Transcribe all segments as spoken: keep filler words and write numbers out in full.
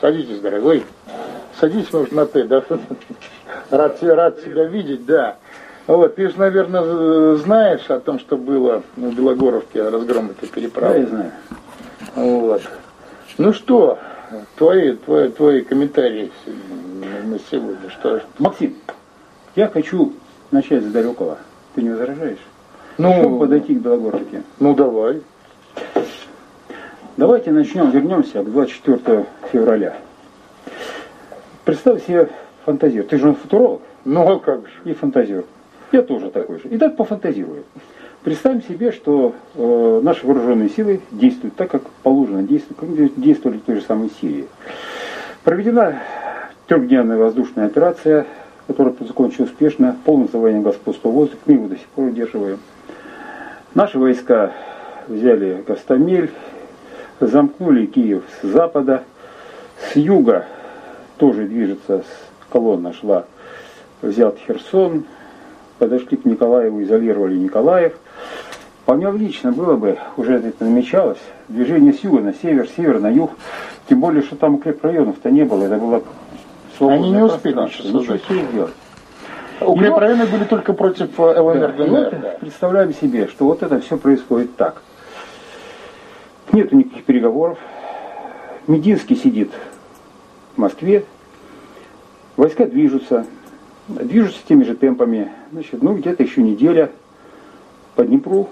Садитесь, дорогой. Садись, может, на «ты», да? Рад, рад тебя видеть, да. Вот, ты же, наверное, знаешь о том, что было в Белогоровке, разгром этой переправы. Да, я знаю. Вот. Ну что, твои, твои, твои комментарии на сегодня, что? Максим, я хочу начать с далекого. Ты не возражаешь? Ну, чтобы подойти к Белогоровке. Ну, давай. Давайте начнем, вернемся к двадцать четвёртому февраля. Представь себе фантазер. Ты же футуролог. Ну, а как же? И фантазер. Я тоже такой же. И так пофантазирую. Представим себе, что э, наши вооруженные силы действуют так, как положено действовать, как действовали в той же самой Сирии. Проведена трехдневная воздушная операция, которая закончилась успешно, полным завоеванием господства воздуха, мы его до сих пор удерживаем. Наши войска взяли Гостомель, замкнули Киев с запада, с юга тоже движется, колонна шла, взят Херсон, подошли к Николаеву, изолировали Николаев. По мне лично было бы, уже это намечалось, движение с юга на север, север на юг, тем более, что там укрепрайонов-то не было, это было свободное. Они не успели ничего сделать. Укрепрайоны были только против ЛНР, да, ДНР. вот Да. Представляем себе, что вот это все происходит так. Нету никаких переговоров. Мединский сидит в Москве. Войска движутся. Движутся теми же темпами. Значит, ну где-то еще неделя по Днепру.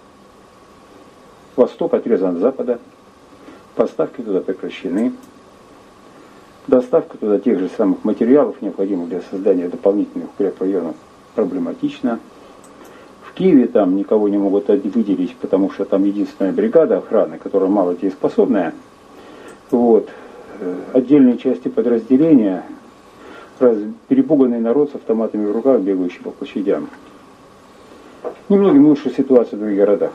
Восток отрезан от запада. Поставки туда прекращены. Доставка туда тех же самых материалов, необходимых для создания дополнительных укрепрайонов, проблематична. В Киеве там никого не могут выделить, потому что там единственная бригада охраны, которая мало дееспособная. Вот. Отдельные части подразделения, раз, перепуганный народ с автоматами в руках, бегающий по площадям. Немногим лучше ситуация в других городах.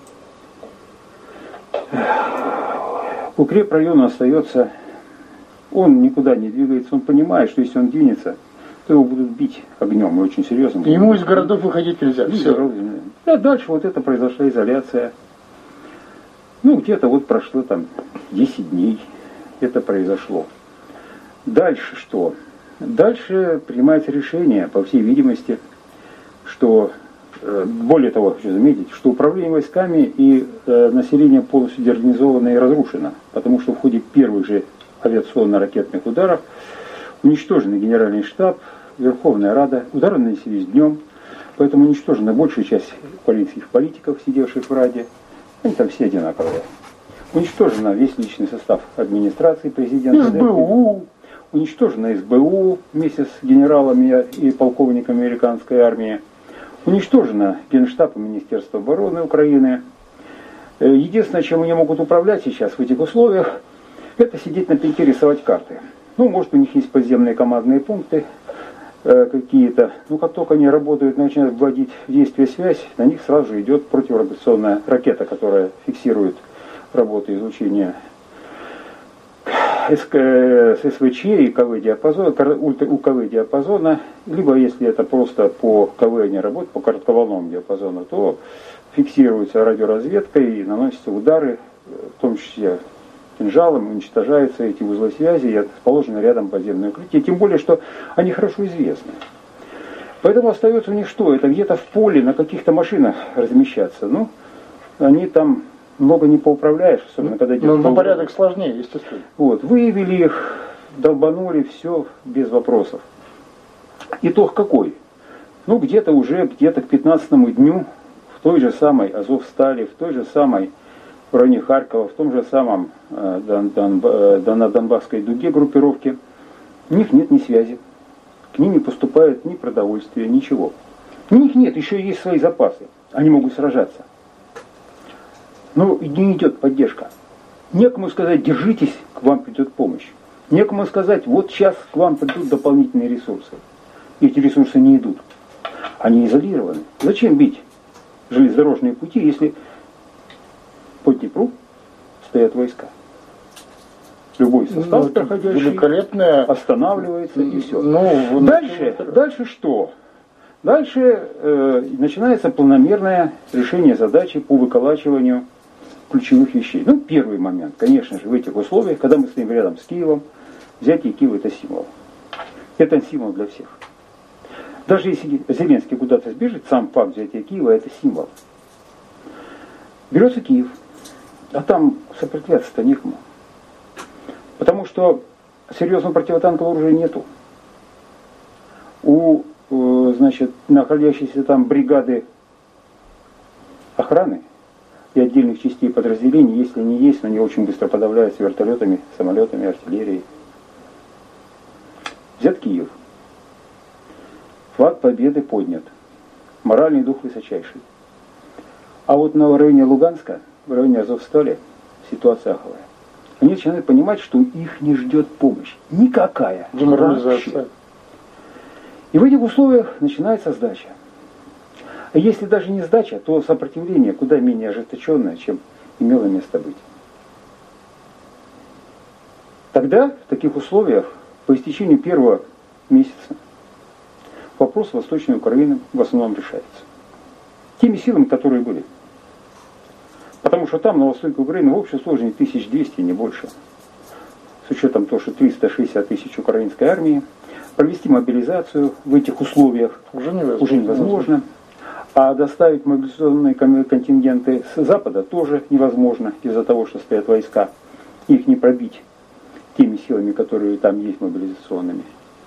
Укрепрайон остается, он никуда не двигается, он понимает, что если он двинется, то его будут бить огнем и очень серьезно. Ему из городов выходить нельзя. Все. А дальше вот это произошла изоляция. Ну, где-то вот прошло там десять дней. Это произошло. Дальше что? Дальше принимается решение, по всей видимости, что, более того, хочу заметить, что управление войсками и э, население полностью деорганизовано и разрушено, потому что в ходе первых же авиационно-ракетных ударов уничтожен генеральный штаб, Верховная Рада, удары нанеслись днем, поэтому уничтожена большая часть украинских политиков, сидевших в Раде, они там все одинаковые. Уничтожена весь личный состав администрации президента. СБУ. Уничтожена СБУ вместе с генералами и полковниками американской армии. Уничтожена Генштаб и Министерство обороны Украины. Единственное, чем они могут управлять сейчас в этих условиях, это сидеть на пеньке, рисовать карты. Ну, может, у них есть подземные командные пункты э, какие-то. Но как только они работают, начинают вводить в действие связь, на них сразу же идет противорадиационная ракета, которая фиксирует работу излучения с СВЧ и КВ-диапазона, УКВ-диапазона, либо если это просто по КВ не работает, по коротковолновому диапазону, то фиксируется радиоразведкой и наносятся удары, в том числе кинжалом, уничтожаются эти узлы связи и расположены рядом подземные укрытия, тем более, что они хорошо известны. Поэтому остается у них что? Это где-то в поле на каких-то машинах размещаться. Ну, они там много не поуправляешь, особенно когда идет... Но на порядок сложнее, естественно. Вот, выявили их, долбанули, все без вопросов. Итог какой? Ну, где-то уже, где-то к пятнадцатому дню в той же самой Азовстали, в той же самой в районе Харькова, в том же самом э, Дон, Дон, э, на Донбасской дуге группировки, у них нет ни связи. К ним не поступает ни продовольствия, ничего. У них нет, еще есть свои запасы. Они могут сражаться. Но не идет поддержка. Некому сказать, держитесь, к вам придет помощь. Некому сказать, вот сейчас к вам придут дополнительные ресурсы. Эти ресурсы не идут. Они изолированы. Зачем бить железнодорожные пути, если по Днепру стоят войска? Любой состав, ну, проходящий, останавливается и все. Ну, дальше, дальше что? Дальше э, начинается планомерное решение задачи по выколачиванию ключевых вещей. Ну, первый момент, конечно же, в этих условиях, когда мы стоим рядом с Киевом, взятие Киева это символ. Это символ для всех. Даже если Зеленский куда-то сбежит, сам факт взятия Киева это символ. Берется Киев, а там сопротивляться-то некому. Потому что серьезного противотанкового оружия нету. У, значит, находящейся там бригады охраны и отдельных частей подразделений, если они есть, но они очень быстро подавляются вертолетами, самолетами, артиллерией. Взят Киев. Флаг победы поднят. Моральный дух высочайший. А вот на районе Луганска, в районе Азовстали, ситуация аховая. Они начинают понимать, что их не ждет помощь. Никакая. Деморализация. И в этих условиях начинается сдача. А если даже не сдача, то сопротивление куда менее ожесточенное, чем имело место быть. Тогда, в таких условиях, по истечению первого месяца, вопрос Восточной Украины в основном решается. Теми силами, которые были. Потому что там, на востоке Украины, в общей сложности тысяча двести, не больше. С учетом того, что триста шестьдесят тысяч украинской армии. Провести мобилизацию в этих условиях уже невозможно. Уже невозможно. А доставить мобилизационные контингенты с Запада тоже невозможно из-за того, что стоят войска. Их не пробить теми силами, которые там есть мобилизационными.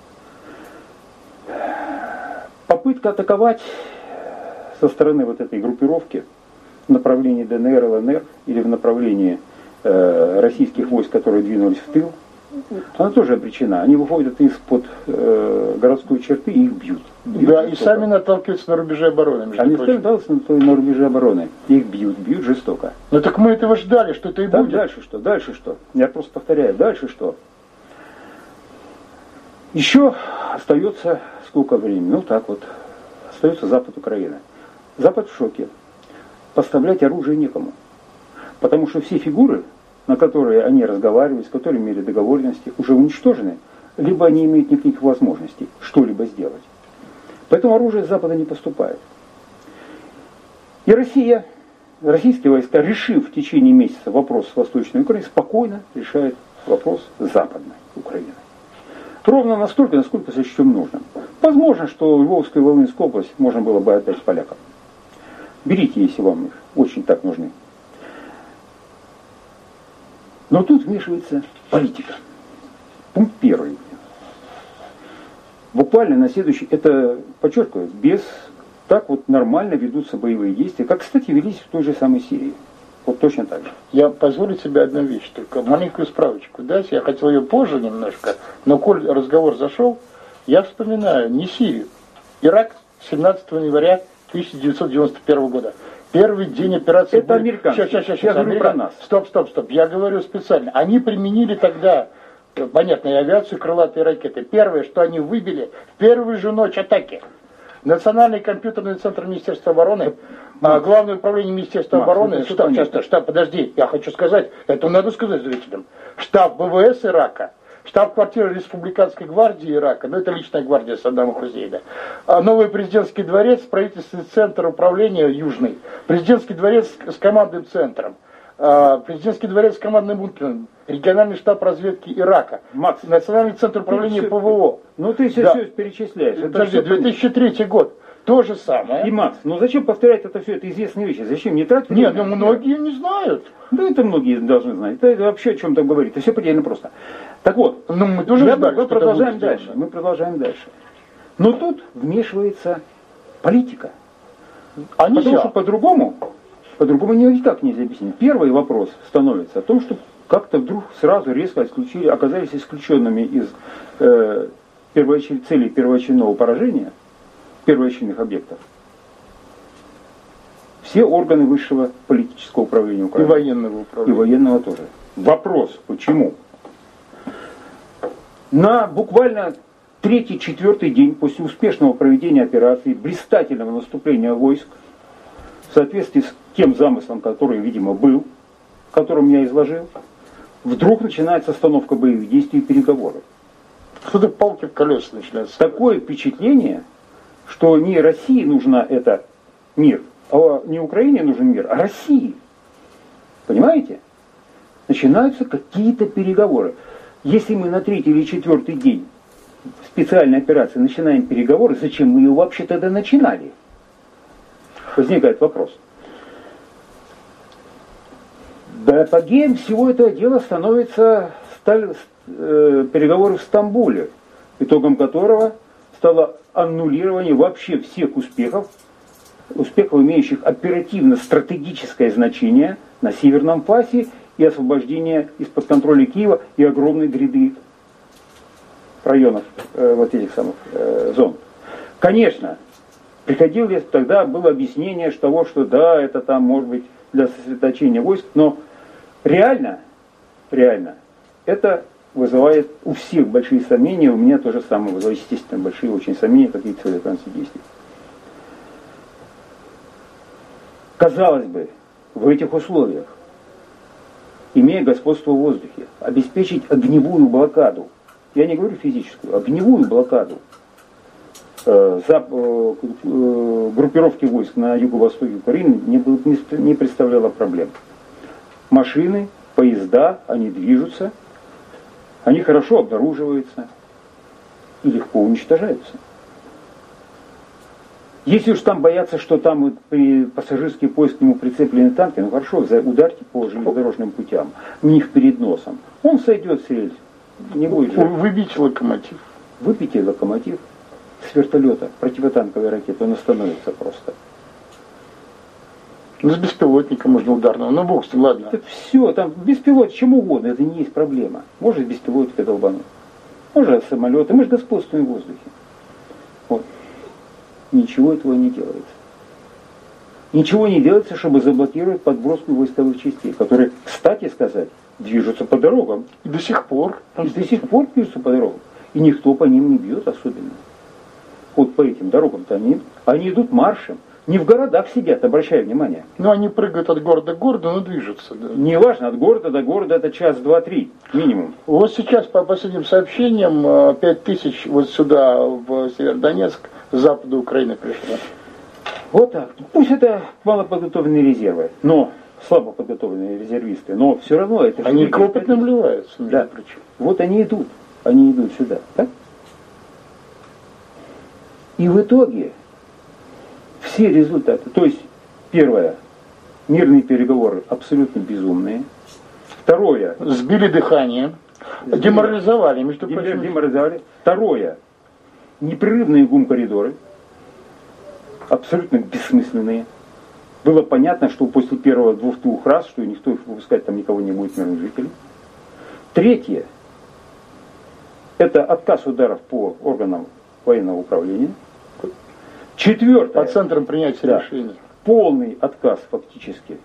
Попытка атаковать со стороны вот этой группировки в направлении ДНР, ЛНР или в направлении э, российских войск, которые двинулись в тыл, она тоже обречена. Они выходят из-под э, городской черты и их бьют. бьют да, жестоко. И сами наталкиваются на рубеже обороны. Они сами наталкиваются на, на рубеже обороны. Их бьют, бьют жестоко. Ну так мы этого ждали, что это и так, будет. Дальше что? Дальше что? Я просто повторяю, дальше что? Еще остается сколько времени? Ну так вот. Остается Запад Украины. Запад в шоке. Поставлять оружие некому. Потому что все фигуры, на которые они разговаривали, с которыми имели договоренности, уже уничтожены, либо они имеют никаких возможностей что-либо сделать. Поэтому оружие с Запада не поступает. И Россия, российские войска, решив в течение месяца вопрос с Восточной Украиной, спокойно решает вопрос с Западной Украиной. Ровно настолько, насколько сочтем нужным. Возможно, что Львовскую и Волынскую область можно было бы отдать полякам. Берите, если вам их очень так нужны. Но тут вмешивается политика. Пункт первый. Буквально на следующий, это, подчеркиваю, без, так вот нормально ведутся боевые действия, как, кстати, велись в той же самой Сирии. Вот точно так же. Я позволю себе одну вещь, только маленькую справочку дать. Я хотел ее позже немножко, но коль разговор зашел, я вспоминаю не Сирию. Ирак семнадцатого января тысяча девятьсот девяносто первого года. Первый день операции... Это американцы. Сейчас, сейчас, сейчас. Я говорю Америка... про нас. Стоп, стоп, стоп. Я говорю специально. Они применили тогда, понятно, и авиацию, крылатые ракеты. Первое, что они выбили в первую же ночь атаки. Национальный компьютерный центр Министерства обороны, а, Главное управление Министерства Макс, обороны, штаб, часто, штаб, подожди, я хочу сказать, это надо сказать зрителям. Штаб ВВС Ирака, штаб-квартира Республиканской гвардии Ирака, ну это личная гвардия Саддама Хусейна, а новый президентский дворец, правительственный центр управления Южный, президентский дворец с командным центром, а, президентский дворец с командным бункером, региональный штаб разведки Ирака, Макс, национальный центр управления все, ПВО. Ну ты все, да. все перечисляешь. Это Подожди, две тысячи третий год. То же самое. И, Макс, ну зачем повторять это все? Это известные вещи. Зачем не тратить? Нет, ну многие не знают. Да это многие должны знать. Это, это вообще о чем там говорить. Это все предельно просто. Так вот, ну, мы, тоже я, ждали, мы продолжаем дальше. Мы продолжаем дальше. Но тут вмешивается политика. А Потому нельзя. что по-другому, по-другому никак нельзя объяснить. Первый вопрос становится о том, что как-то вдруг сразу резко исключили, оказались исключенными из э, первоочер... целей первоочередного поражения, первоочередных объектов, все органы высшего политического управления Украины. И военного управления. И военного тоже. Вопрос, почему? На буквально третий-четвертый день после успешного проведения операции, блистательного наступления войск, в соответствии с тем замыслом, который, видимо, был, которым я изложил, вдруг начинается остановка боевых действий и переговоров. Что-то палки в колеса начинаются. Такое впечатление, что не России нужна это мир, а не Украине нужен мир, а России. Понимаете? Начинаются какие-то переговоры. Если мы на третий или четвертый день специальной операции начинаем переговоры, зачем мы ее вообще тогда начинали? Возникает вопрос. Да, апогеем всего этого дела становятся сталь, э, переговоры в Стамбуле, итогом которого стало аннулирование вообще всех успехов, успехов, имеющих оперативно-стратегическое значение на Северном Фасе и освобождение из-под контроля Киева и огромной гряды районов э, вот этих самых э, зон. Конечно, приходилось, тогда было объяснение что того, что да, это там может быть для сосредоточения войск, но реально, реально, это вызывает у всех большие сомнения, у меня тоже самое вызывает, естественно, большие очень сомнения, какие цели действий. Казалось бы, в этих условиях, имея господство в воздухе, обеспечить огневую блокаду, я не говорю физическую, огневую блокаду э, за, э, э, группировки войск на юго-востоке Украины не, не, не представляло проблем. Машины, поезда, они движутся, они хорошо обнаруживаются и легко уничтожаются. Если уж там боятся, что там вот при пассажирский поезд к нему прицеплены танки, ну хорошо, ударьте по железнодорожным путям, у них перед носом. Он сойдет с рельс, не будет же. Выбить локомотив. Выбейте локомотив с вертолета, противотанковой ракеты, он остановится просто. Ну, с беспилотника можно ударного, ну бог с ним, ладно. Так все, там беспилотник, чем угодно, это не есть проблема. Может беспилотника долбануть, может самолеты, мы же господствуем в воздухе. Вот. Ничего этого не делается. Ничего не делается, чтобы заблокировать подброску войсковых частей, которые, кстати сказать, движутся по дорогам. И до сих пор. И до сих пор движутся по дорогам. И никто по ним не бьет особенно. Вот по этим дорогам-то они, они идут маршем. Не в городах сидят, обращаю внимание. Ну, они прыгают от города к городу, но движутся. Да. Неважно, от города до города это час, два, три минимум. Вот сейчас, по последним сообщениям, пять тысяч вот сюда, в Северодонецк, с запада Украины пришло. Вот так. Пусть это малоподготовленные резервы, но слабо подготовленные резервисты, но все равно это... Они к опытным вливаются, между да. прочим. Вот они идут, они идут сюда, так? И в итоге все результаты, то есть первое, мирные переговоры абсолютно безумные. Второе, сбили дыхание, сбили, деморализовали, между прочим. Деморализовали. Второе, непрерывные гум-коридоры, абсолютно бессмысленные. Было понятно, что после первого двух-двух раз, что никто их выпускать там никого не будет, мирных жителей. Третье, это отказ ударов по органам военного управления. Четвертое. По центрам принятия да, решений. Полный отказ фактически.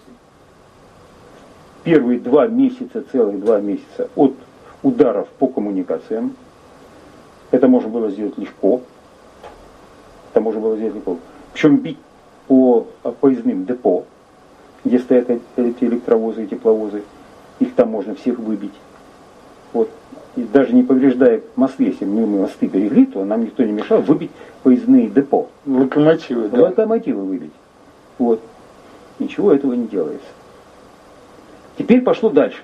Первые два месяца, целых два месяца от ударов по коммуникациям. Это можно было сделать легко. Это можно было сделать легко. Причем бить по поездным депо, где стоят эти электровозы и тепловозы. Их там можно всех выбить. Вот. И даже не повреждая мосты, если мы мосты берегли, то нам никто не мешал выбить поездные депо. Локомотивы, да. Локомотивы выбить. Вот. Ничего этого не делается. Теперь пошло дальше.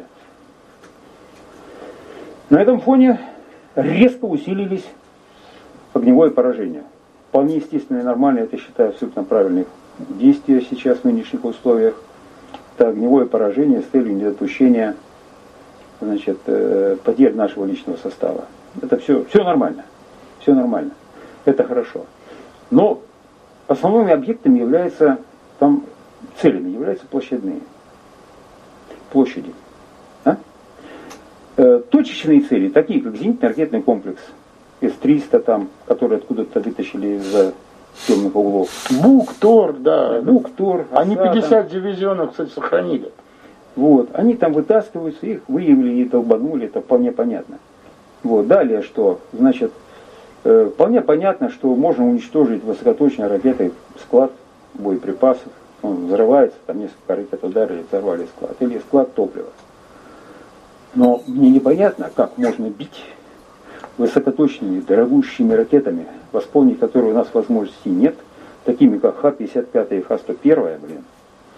На этом фоне резко усилились огневое поражение. Вполне естественно и нормально, это считаю абсолютно правильных действия сейчас в нынешних условиях. Это огневое поражение с целью недопущения, значит, потерь нашего личного состава. Это все, все нормально. Все нормально. Это хорошо. Но основными объектами являются, там целями являются площадные. Площади. А? Э, точечные цели, такие как зенитно-ракетный комплекс эс триста, там, который откуда-то вытащили из темных углов. Бук, Тор, да. Бук, Тор. Они пятьдесят дивизионов, кстати, сохранили. Вот. Они там вытаскиваются, их выявили и долбанули, это вполне понятно. Вот. Далее что? Значит, э, вполне понятно, что можно уничтожить высокоточной ракетой склад боеприпасов. Он взрывается, там несколько ракет ударили, взорвали склад. Или склад топлива. Но мне непонятно, как можно бить высокоточными, дорогущими ракетами, восполнить которые у нас возможностей нет, такими как Х пятьдесят пять и Х сто один, блин,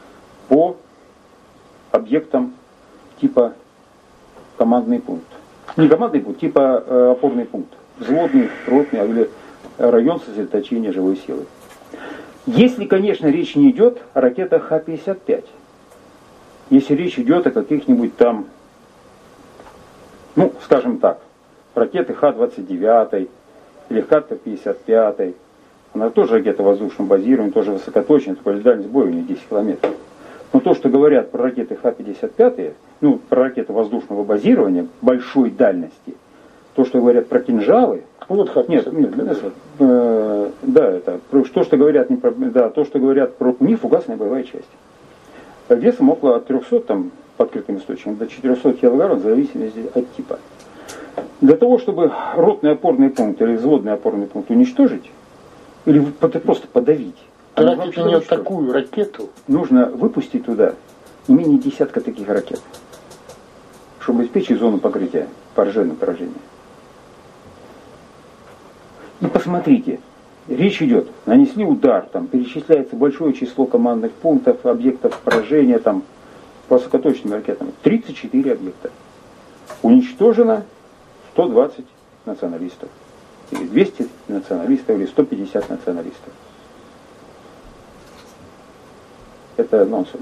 по объектам типа командный пункт. Не командный пункт, типа э, опорный пункт. Взводный, ротный или район сосредоточения живой силы. Если, конечно, речь не идет о ракетах Х пятьдесят пять. Если речь идет о каких-нибудь там, ну, скажем так, ракеты Х двадцать девять или Х пятьдесят пять, она тоже ракета воздушного базирования, тоже высокоточная, только дальность боя у нее десять километров. Но то, что говорят про ракеты Х пятьдесят пять, ну, про ракеты воздушного базирования большой дальности, то, что говорят про кинжалы, вот Х пятьдесят пять, нет, нет, э, да, это то, что говорят не про, да, то, что говорят про МИ, фугасная боевая часть. Весом около от трехсот там по открытым источникам до четырехсот килограмм в зависимости от типа. Для того, чтобы ротный опорный пункт или взводный опорный пункт уничтожить, или просто подавить, тратить на нее такую ракету, нужно выпустить туда не менее десятка таких ракет, чтобы обеспечить зону покрытия по оружейному поражению. И посмотрите, речь идет, нанесли удар, там перечисляется большое число командных пунктов, объектов поражения, там, по высокоточным ракетам. тридцать четыре объекта. Уничтожено сто двадцать националистов. Или двести националистов, или сто пятьдесят националистов. Это нонсенс.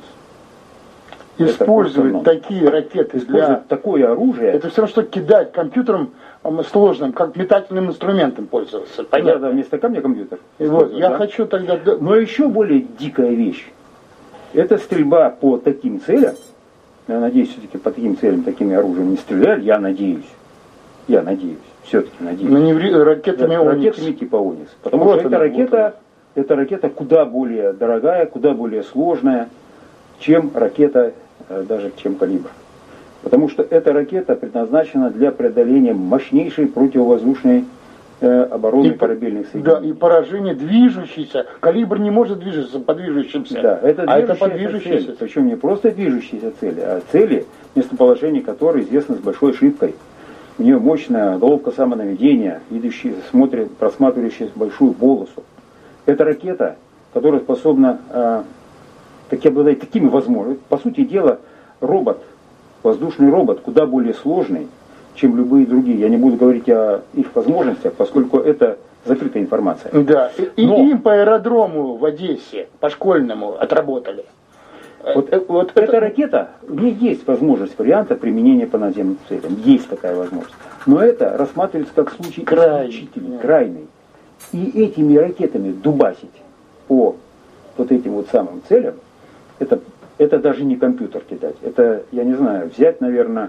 Использовать это такие ракеты для... такое оружие... Это все равно, что кидать компьютером сложным, как метательным инструментом пользоваться. Понятно? Да, да, вместо камня компьютер. И вот, я да? хочу тогда... Но еще более дикая вещь. Это стрельба по таким целям. Я надеюсь, все-таки по таким целям, такими оружием не стреляли. Я надеюсь. Я надеюсь. Все-таки надеюсь. Но не ракетами да, ракетами типа Оникс. Потому вот что эта ракета, вот эта ракета куда более дорогая, куда более сложная, чем ракета, даже чем калибр. Потому что эта ракета предназначена для преодоления мощнейшей противовоздушной э, обороны и, корабельных соединений. Да, и поражение движущейся. Калибр не может движется по движущимся. Да, это а это по движущейся. Цель. Причем не просто движущиеся цели, а цели, местоположение которой известно с большой ошибкой. У нее мощная головка самонаведения, видящая, смотрит, просматривающая большую полосу. Это ракета, которая способна, э, таки обладает такими возможностями. По сути дела, робот, воздушный робот, куда более сложный, чем любые другие. Я не буду говорить о их возможностях, поскольку это закрытая информация. Да, и Но, им по аэродрому в Одессе, по школьному, отработали. Вот, вот эта это... ракета, у нее есть возможность варианта применения по наземным целям. Есть такая возможность. Но это рассматривается как случай исключительный, крайний. И этими ракетами дубасить по вот этим вот самым целям, это, это даже не компьютер кидать. Это, я не знаю, взять, наверное,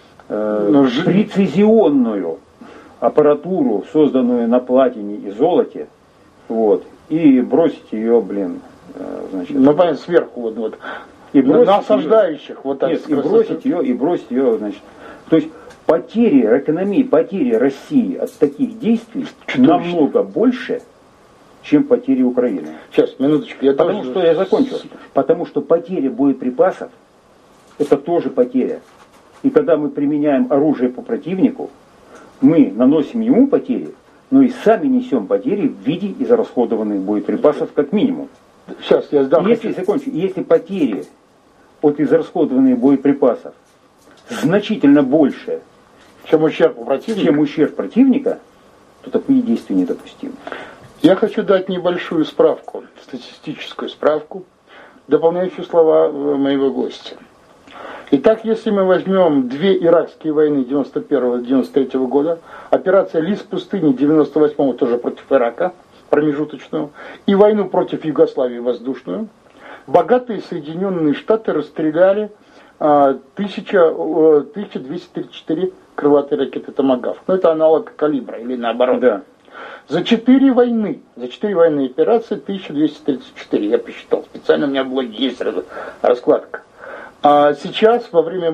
э, прецизионную аппаратуру, созданную на платине и золоте, вот, и бросить ее, блин, значит, ну, понятно, сверху вот, вот и на осаждающих ее, вот так. Нет, и бросить ее, и бросить ее, значит, то есть потери экономии, потери России от таких действий намного больше, чем потери Украины. Сейчас, минуточку, я Потому тоже... что я закончил. Потому что потеря боеприпасов это тоже потеря. И когда мы применяем оружие по противнику, мы наносим ему потери, но и сами несем потери в виде израсходованных боеприпасов как минимум. Сейчас я сдам. Если, закончу, если потери от израсходованных боеприпасов значительно больше, чем ущерб противника, чем ущерб противника, то такие действия недопустимы. Я хочу дать небольшую справку, статистическую справку, дополняющую слова моего гостя. Итак, если мы возьмем две иракские войны девяносто первого — девяносто третьего года, операция «Лис пустыни» девяносто восьмого тоже против Ирака, промежуточную, и войну против Югославии воздушную, богатые Соединенные Штаты расстреляли а, тысяча двести тридцать четыре крылатые ракеты «Томагавк». Ну, это аналог «Калибра» или наоборот. Да. За четыре войны, за четыре военные операции тысяча двести тридцать четыре, я посчитал. Специально у меня в блоге есть раскладка. А сейчас, во время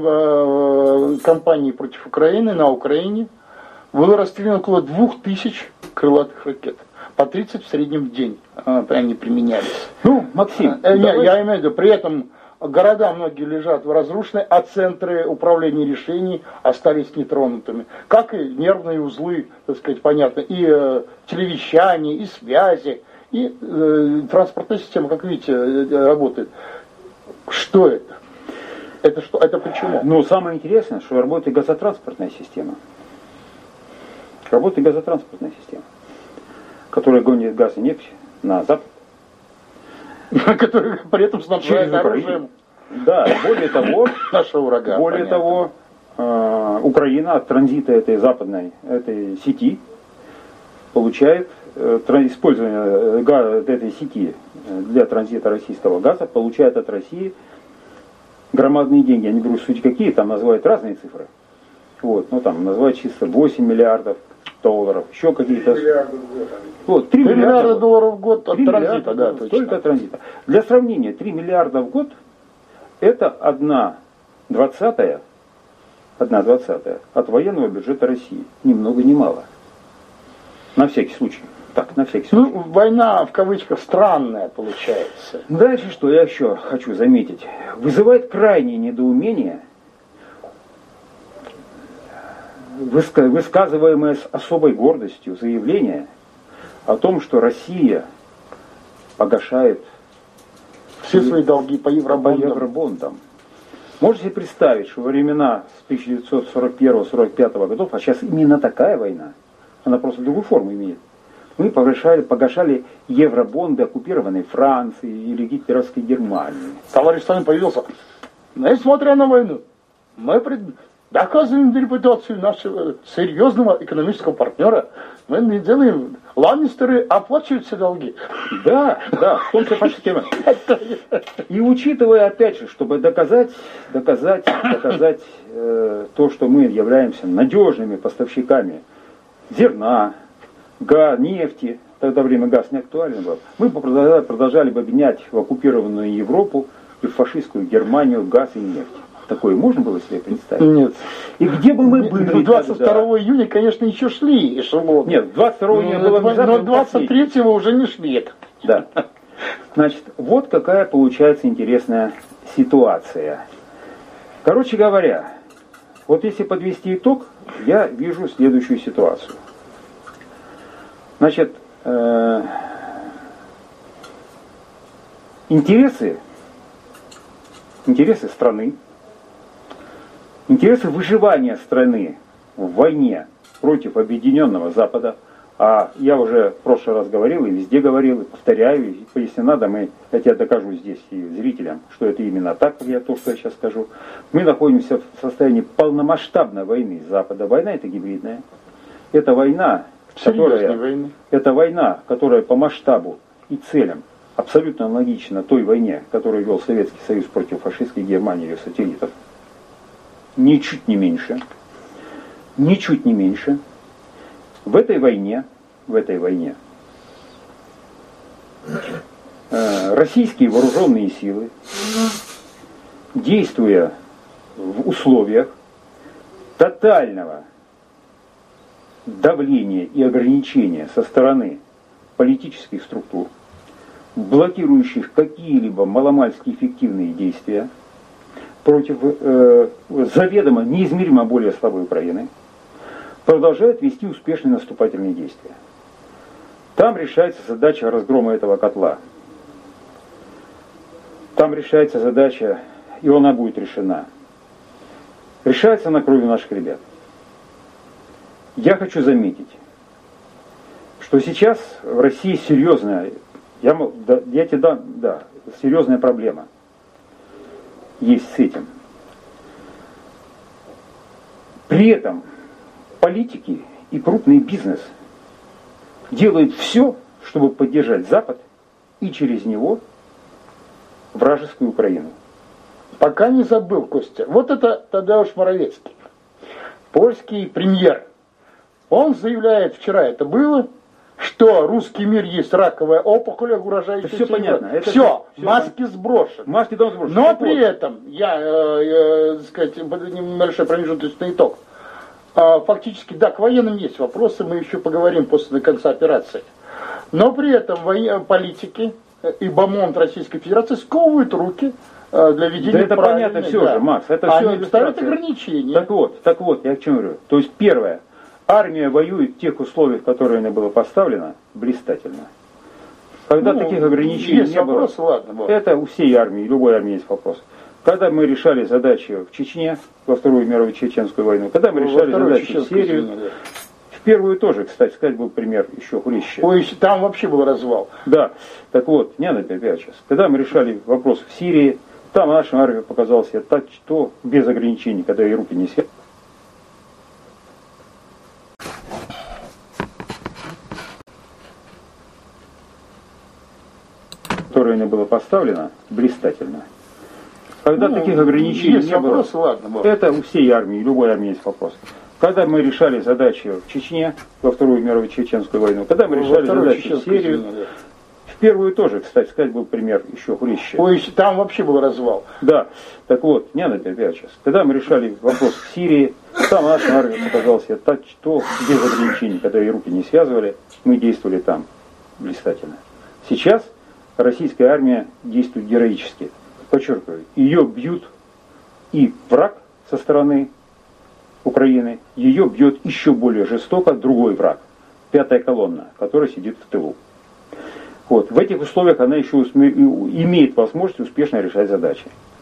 э, кампании против Украины, на Украине, было расстреляно около двух тысяч крылатых ракет. По тридцать в среднем в день э, они применялись. Ну, Максим, э, нет, я имею в виду, при этом города многие лежат в разрушенной, а центры управления решений остались нетронутыми. Как и нервные узлы, так сказать, понятно, и э, телевещание, и связи, и э, транспортная система, как видите, э, работает. Что это? Это что? Это почему? Ну, самое интересное, что работает газотранспортная система. Работает газотранспортная система, которая гонит газ и нефть на запад. Который при этом снабжает оружием. Да, более того, нашего врага. Более понятно. того, э, Украина от транзита этой западной этой сети получает э, использование газа, этой сети для транзита российского газа, получает от России громадные деньги. Я не беру суть какие, там называют разные цифры. Вот, ну там называют чисто восемь миллиардов долларов, еще какие-то. Вот, три миллиарда долларов в год от транзита, миллиарда, да, точно. Только от транзита. Для сравнения, три миллиарда в год это одна двадцатая, одна двадцатая от военного бюджета России. Ни много ни мало. На всякий случай. Так, на всякий случай. Ну, война, в кавычках, странная получается. Дальше, что я еще хочу заметить. Вызывает крайнее недоумение высказываемое с особой гордостью заявление о том, что Россия погашает все свои долги по евробондам. По евробондам. Можете представить, что во времена с тысяча девятьсот сорок первого — сорок пятого годов, а сейчас именно такая война, она просто другую форму имеет, мы погашали, погашали евробонды оккупированной Франции или гитлеровской Германии. Товарищ Сталин появился. Несмотря на войну, мы пред... доказываем репутацию нашего серьезного экономического партнера. Мы не делаем. Ланнистеры оплачивают все долги. Да, да, в том числе фашистские. И учитывая, опять же, чтобы доказать, доказать, доказать э, то, что мы являемся надежными поставщиками зерна, га, нефти, тогда время газ не актуален был, мы продолжали, продолжали бы гнать в оккупированную Европу и в фашистскую Германию газ и нефть. Такое можно было себе представить? Нет. И где бы мы были? двадцать второго июня, конечно, еще шли эшелоны. Нет, двадцать второго июня было но двадцать третьего уже не шли. Да. Значит, вот какая получается интересная ситуация. Короче говоря, вот если подвести итог, я вижу следующую ситуацию. Значит, э, интересы, интересы страны, интересы выживания страны в войне против объединенного Запада, а я уже в прошлый раз говорил и везде говорил, и повторяю, и если надо, мы, я тебе докажу здесь и зрителям, что это именно так, как я то, что я сейчас скажу. Мы находимся в состоянии полномасштабной войны Запада. Война это гибридная. Это война, которая, войны. это война, которая по масштабу и целям абсолютно аналогична той войне, которую вел Советский Союз против фашистской Германии и ее сателлитов. Ничуть не меньше. Ничуть не меньше. В этой войне, в этой войне э, российские вооруженные силы, действуя в условиях тотального давления и ограничения со стороны политических структур, блокирующих какие-либо маломальски эффективные действия против э, заведомо неизмеримо более слабой Украины, продолжает вести успешные наступательные действия. Там решается задача разгрома этого котла. Там решается задача, и она будет решена. Решается на крови наших ребят. Я хочу заметить, что сейчас в России серьезная, я, да, я тебе дам, да, серьезная проблема есть с этим. При этом политики и крупный бизнес делают все, чтобы поддержать Запад и через него вражескую Украину. Пока не забыл, Костя. Вот это Тадеуш Моровецкий, польский премьер. Он заявляет, вчера это было, что русский мир есть раковая опухоль, угрожающая. Это все понятно. Это все, все, маски сброшены. Маски должны сброшены. Но при этом, я, э, э, сказать, небольшой промежуточный итог. Э, фактически, да, к военным есть вопросы, мы еще поговорим после конца операции. Но при этом воен... политики и бомонд Российской Федерации сковывают руки э, для ведения да это понятно все да. же, Макс. Это а все они ставят ограничения. Так вот, так вот, я к чему говорю. То есть первое. Армия воюет в тех условиях, в которые она была поставлена, блистательно. Когда ну, таких ограничений есть не вопрос, было, ладно, вот. это у всей армии, любой армии есть вопрос. Когда мы решали задачи в Чечне, во Вторую мировую чеченскую войну, когда мы ну, решали задачи в Сирии, да. первую тоже, кстати сказать, был пример еще хлеще. Ой, там вообще был развал. Да, так вот, не надо опять сейчас. Когда мы решали вопрос в Сирии, там наша армия показала себя так, что без ограничений, когда ей руки не связаны. Которое было поставлено блистательно. Когда ну, таких ограничений не вопрос, было, ладно, это у всей армии, любой армии есть вопрос. Когда мы решали задачи в Чечне, во Вторую мировую Чеченскую войну, когда мы решали задачи в Сирию, в первую тоже, кстати сказать, был пример еще хлеще. Ой, там вообще был развал. Да, так вот, не надо опять сейчас. Когда мы решали вопрос в Сирии, там наша армия показала себя так, что без ограничений, когда ей руки не связывали, мы действовали там блистательно. Сейчас российская армия действует героически. Подчеркиваю, ее бьют и враг со стороны Украины, ее бьет еще более жестоко другой враг, пятая колонна, которая сидит в тылу. Вот. В этих условиях она еще усме... имеет возможность успешно решать задачи.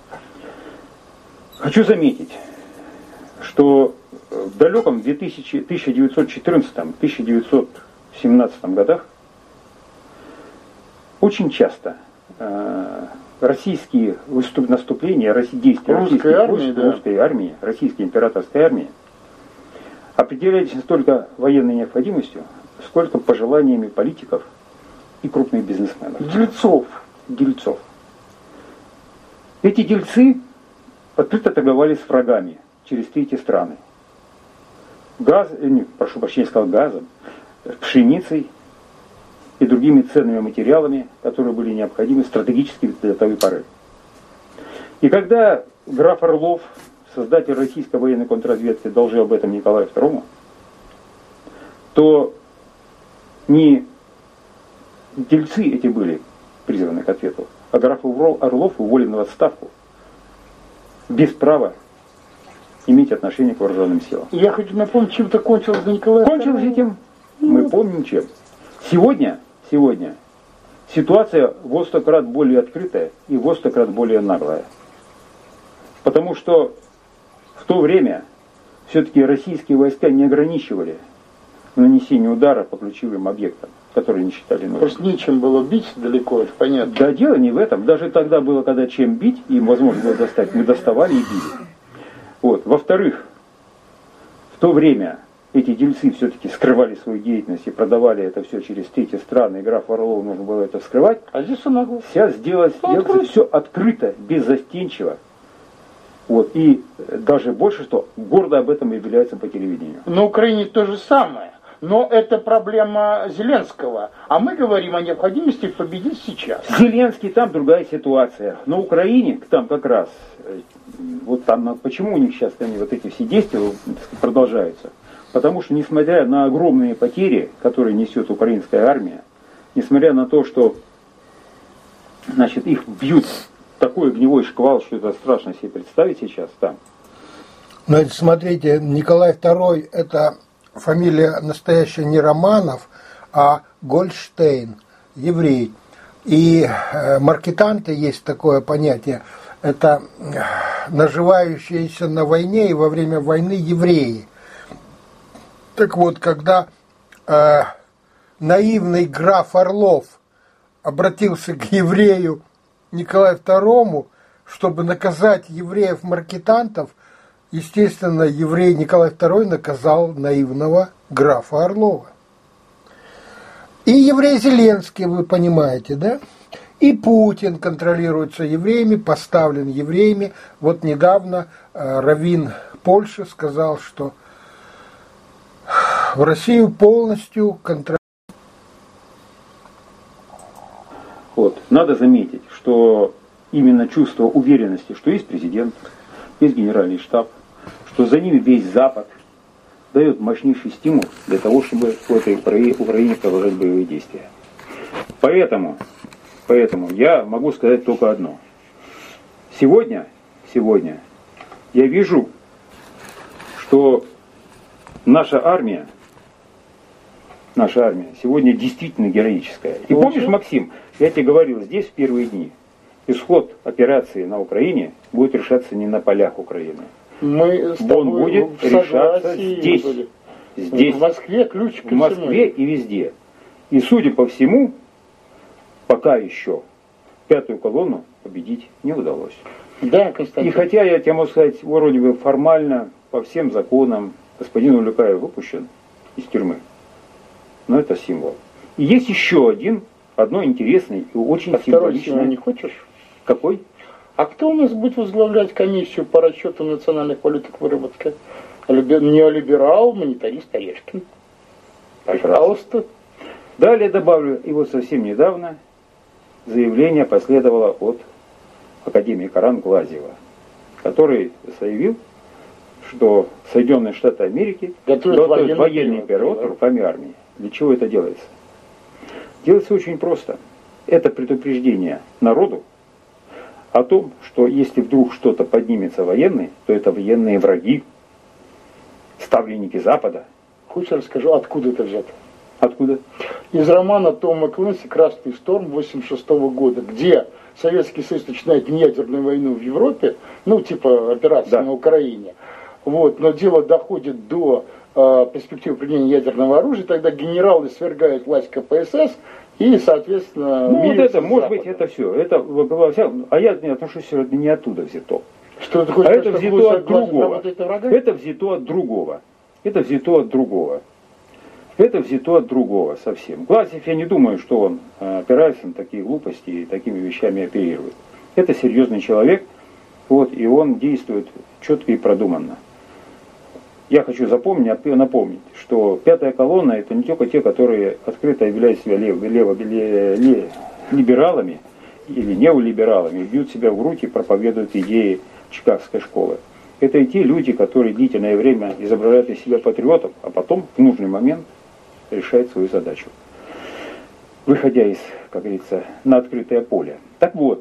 Хочу заметить, что в далеком тысяча девятьсот четырнадцатом — тысяча девятьсот семнадцатом годах очень часто э, российские выступ... наступления, действия российской армии, да. русской армии, российской императорской армии определялись не столько военной необходимостью, сколько пожеланиями политиков и крупных бизнесменов. Дельцов. Дельцов. Эти дельцы открыто торговали с врагами через третьи страны. Газ, не, прошу прощения, сказал газом, пшеницей и другими ценными материалами, которые были необходимы стратегически для той поры. И когда граф Орлов, создатель российской военной контрразведки, доложил об этом Николаю второму, то не дельцы эти были призваны к ответу, а граф Орлов уволен в отставку без права иметь отношение к вооруженным силам. Я хочу напомнить, чем-то кончилось для Николая Кончилось этим, мы помним чем. Сегодня, сегодня ситуация во сто крат более открытая и во сто крат более наглая. Потому что в то время все-таки российские войска не ограничивали нанесение удара по ключевым объектам, которые не считали нужным. Просто нечем было бить далеко, это понятно. Да, дело не в этом. Даже тогда было, когда чем бить, им возможно было достать. Мы доставали и били. Вот. Во-вторых, в то время эти дельцы все-таки скрывали свою деятельность и продавали это все через третьи страны, и графу Орлову нужно было это скрывать. А здесь она сейчас сделать, сделать все открыто, беззастенчиво. Вот. И даже больше, что гордо об этом объявляется по телевидению. На Украине то же самое. Но это проблема Зеленского. А мы говорим о необходимости победить сейчас. Зеленский, там другая ситуация. На Украине, там как раз, вот там, почему у них сейчас они, вот эти все действия продолжаются? Потому что, несмотря на огромные потери, которые несет украинская армия, несмотря на то, что, значит, их бьют такой огневой шквал, что это страшно себе представить сейчас там. Но смотрите, Николай второй, это фамилия настоящая не Романов, а Гольдштейн, еврей. И э, маркетанты, есть такое понятие, это наживающиеся на войне и во время войны евреи. Так вот, когда э, наивный граф Орлов обратился к еврею Николаю второму, чтобы наказать евреев-маркетантов, естественно, еврей Николай второй наказал наивного графа Орлова. И еврей Зеленский, вы понимаете, да? И Путин контролируется евреями, поставлен евреями. Вот недавно э, раввин Польши сказал, что в Россию полностью контролирует. Вот. Надо заметить, что именно чувство уверенности, что есть президент, есть генеральный штаб, что за ними весь Запад, дает мощнейший стимул для того, чтобы в этой Украине продолжать боевые действия. Поэтому, поэтому я могу сказать только одно. Сегодня, сегодня я вижу, что наша армия, наша армия сегодня действительно героическая. И помнишь, Максим, я тебе говорил здесь в первые дни, исход операции на Украине будет решаться не на полях Украины. Мы с тобой Он будет решаться здесь. Были. здесь, в Москве ключ ко в Москве и везде. И, судя по всему, пока еще пятую колонну победить не удалось. Да, Константин. И хотя я тебе могу сказать, вроде бы формально, по всем законам, господин Улюкаев выпущен из тюрьмы. Но это символ. И есть еще один, одно интересное и очень а второй символичное. не хочешь? Какой? А кто у нас будет возглавлять комиссию по расчету национальных политик выработки? Неолиберал, монетарист Орешкин. Пожалуйста. Далее добавлю, и вот совсем недавно заявление последовало от академика Ран Глазьева, который заявил, что Соединенные Штаты Америки готовят военный, военный переворот руками армии. Для чего это делается? Делается очень просто. Это предупреждение народу о том, что если вдруг что-то поднимется военный, то это военные враги, ставленники Запада. Хочешь, расскажу, откуда это взято? Откуда? Из романа Тома Клэнси «Красный шторм» восемьдесят шестого года, где Советский Союз начинает неядерную войну в Европе, ну, типа операции да. на Украине. Вот, но дело доходит до э, перспективы применения ядерного оружия, тогда генералы свергают власть ка пэ эс эс и, соответственно, ну, вот это, может быть, это все. Это, а я не отношусь, что это не оттуда взято. Что ты хочешь, а это взято от другого. Это, это взято от другого. Это взято от другого. Это взято от другого совсем. Глазьев, я не думаю, что он опирается на такие глупости и такими вещами оперирует. Это серьезный человек, вот, и он действует четко и продуманно. Я хочу запомнить, напомнить, что пятая колонна это не только те, которые открыто являются себя лев, лево, ле, ле, либералами или неолибералами, бьют себя в грудь и проповедуют идеи Чикагской школы. Это и те люди, которые длительное время изображают из себя патриотов, а потом в нужный момент решают свою задачу, выходя из, как говорится, на открытое поле. Так вот,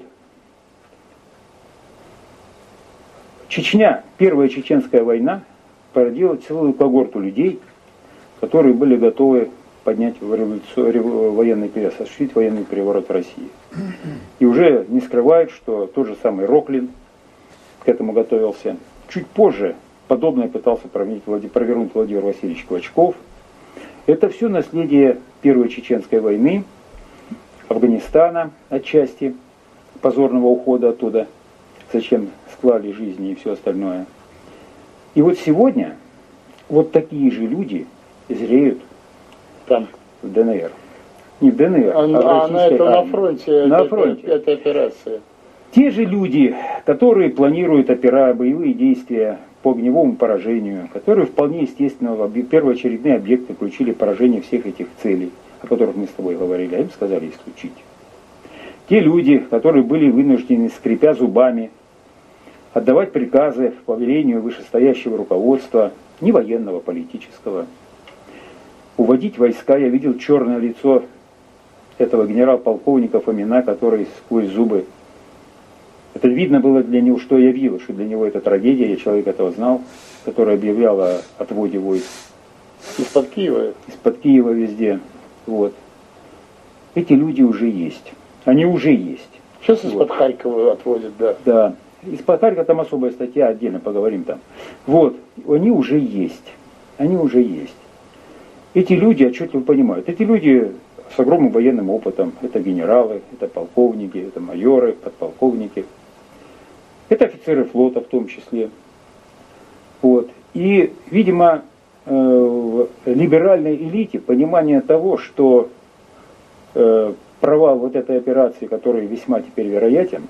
Чечня, первая чеченская война, породила целую когорту людей, которые были готовы поднять военный переворот, осуществить военный переворот в России. И уже не скрывают, что тот же самый Рохлин к этому готовился. Чуть позже подобное пытался провернуть Владимир Васильевич Клочков. Это все наследие Первой Чеченской войны, Афганистана отчасти, позорного ухода оттуда, зачем склали жизни и все остальное. И вот сегодня вот такие же люди зреют там, в ДНР. Не в ДНР, а, а в российской а это армии. На фронте, на это, фронте. Это, это операция. Те же люди, которые планируют опера, боевые действия по огневому поражению, которые вполне естественно первоочередные объекты включили поражение всех этих целей, о которых мы с тобой говорили, а им сказали исключить. Те люди, которые были вынуждены, скрипя зубами, отдавать приказы по велению вышестоящего руководства, не военного, политического, уводить войска. Я видел черное лицо этого генерал-полковника Фомина, который сквозь зубы. Это видно было для него, что я видел, что для него это трагедия, я человек этого знал, который объявлял о отводе войск. Из-под Киева? Из-под Киева везде. Вот. Эти люди уже есть. Они уже есть. Сейчас из-под вот. Харькова отводят, да. Да. Из-под Харькова там особая статья, отдельно поговорим там. Вот. Они уже есть. Они уже есть. Эти люди отчетливо понимают. Эти люди с огромным военным опытом. Это генералы, это полковники, это майоры, подполковники. Это офицеры флота в том числе. Вот. И, видимо, э, в либеральной элите понимание того, что э, провал вот этой операции, который весьма теперь вероятен,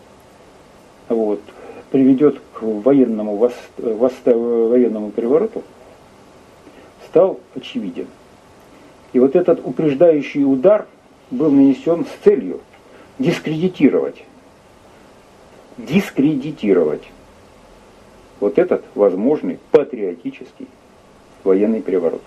вот, приведет к военному, вос, вос, военному перевороту, стал очевиден. И вот этот упреждающий удар был нанесен с целью дискредитировать, дискредитировать вот этот возможный патриотический военный переворот.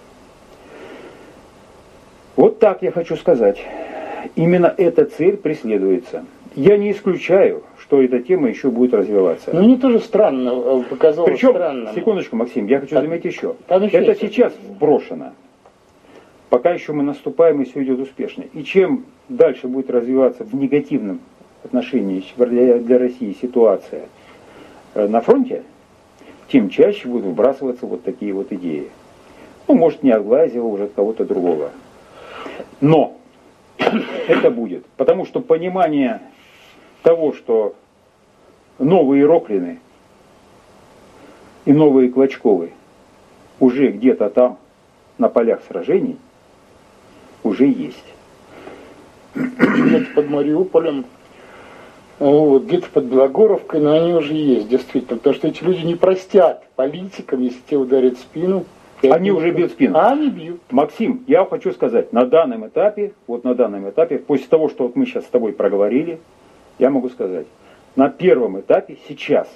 Вот так я хочу сказать. Именно эта цель преследуется. Я не исключаю, что эта тема еще будет развиваться. Ну, мне тоже странно показалось. Причем, странным. секундочку, Максим, я хочу так, заметить еще. еще это есть. Сейчас брошено. Пока еще мы наступаем, и все идет успешно. И чем дальше будет развиваться в негативном отношении для, для России ситуация на фронте, тем чаще будут выбрасываться вот такие вот идеи. Ну, может, не от Глазьева, уже от кого-то другого. Но это будет. Потому что понимание того, что новые Роклины и новые Клочковы уже где-то там, на полях сражений, уже есть. Где-то под Мариуполем, вот, где-то под Белогоровкой, но они уже есть, действительно. Потому что эти люди не простят политикам, если те ударят в спину. Они уже бьют спину. А они бьют. Максим, я хочу сказать, на данном этапе, вот на данном этапе, после того, что вот мы сейчас с тобой проговорили, я могу сказать, на первом этапе сейчас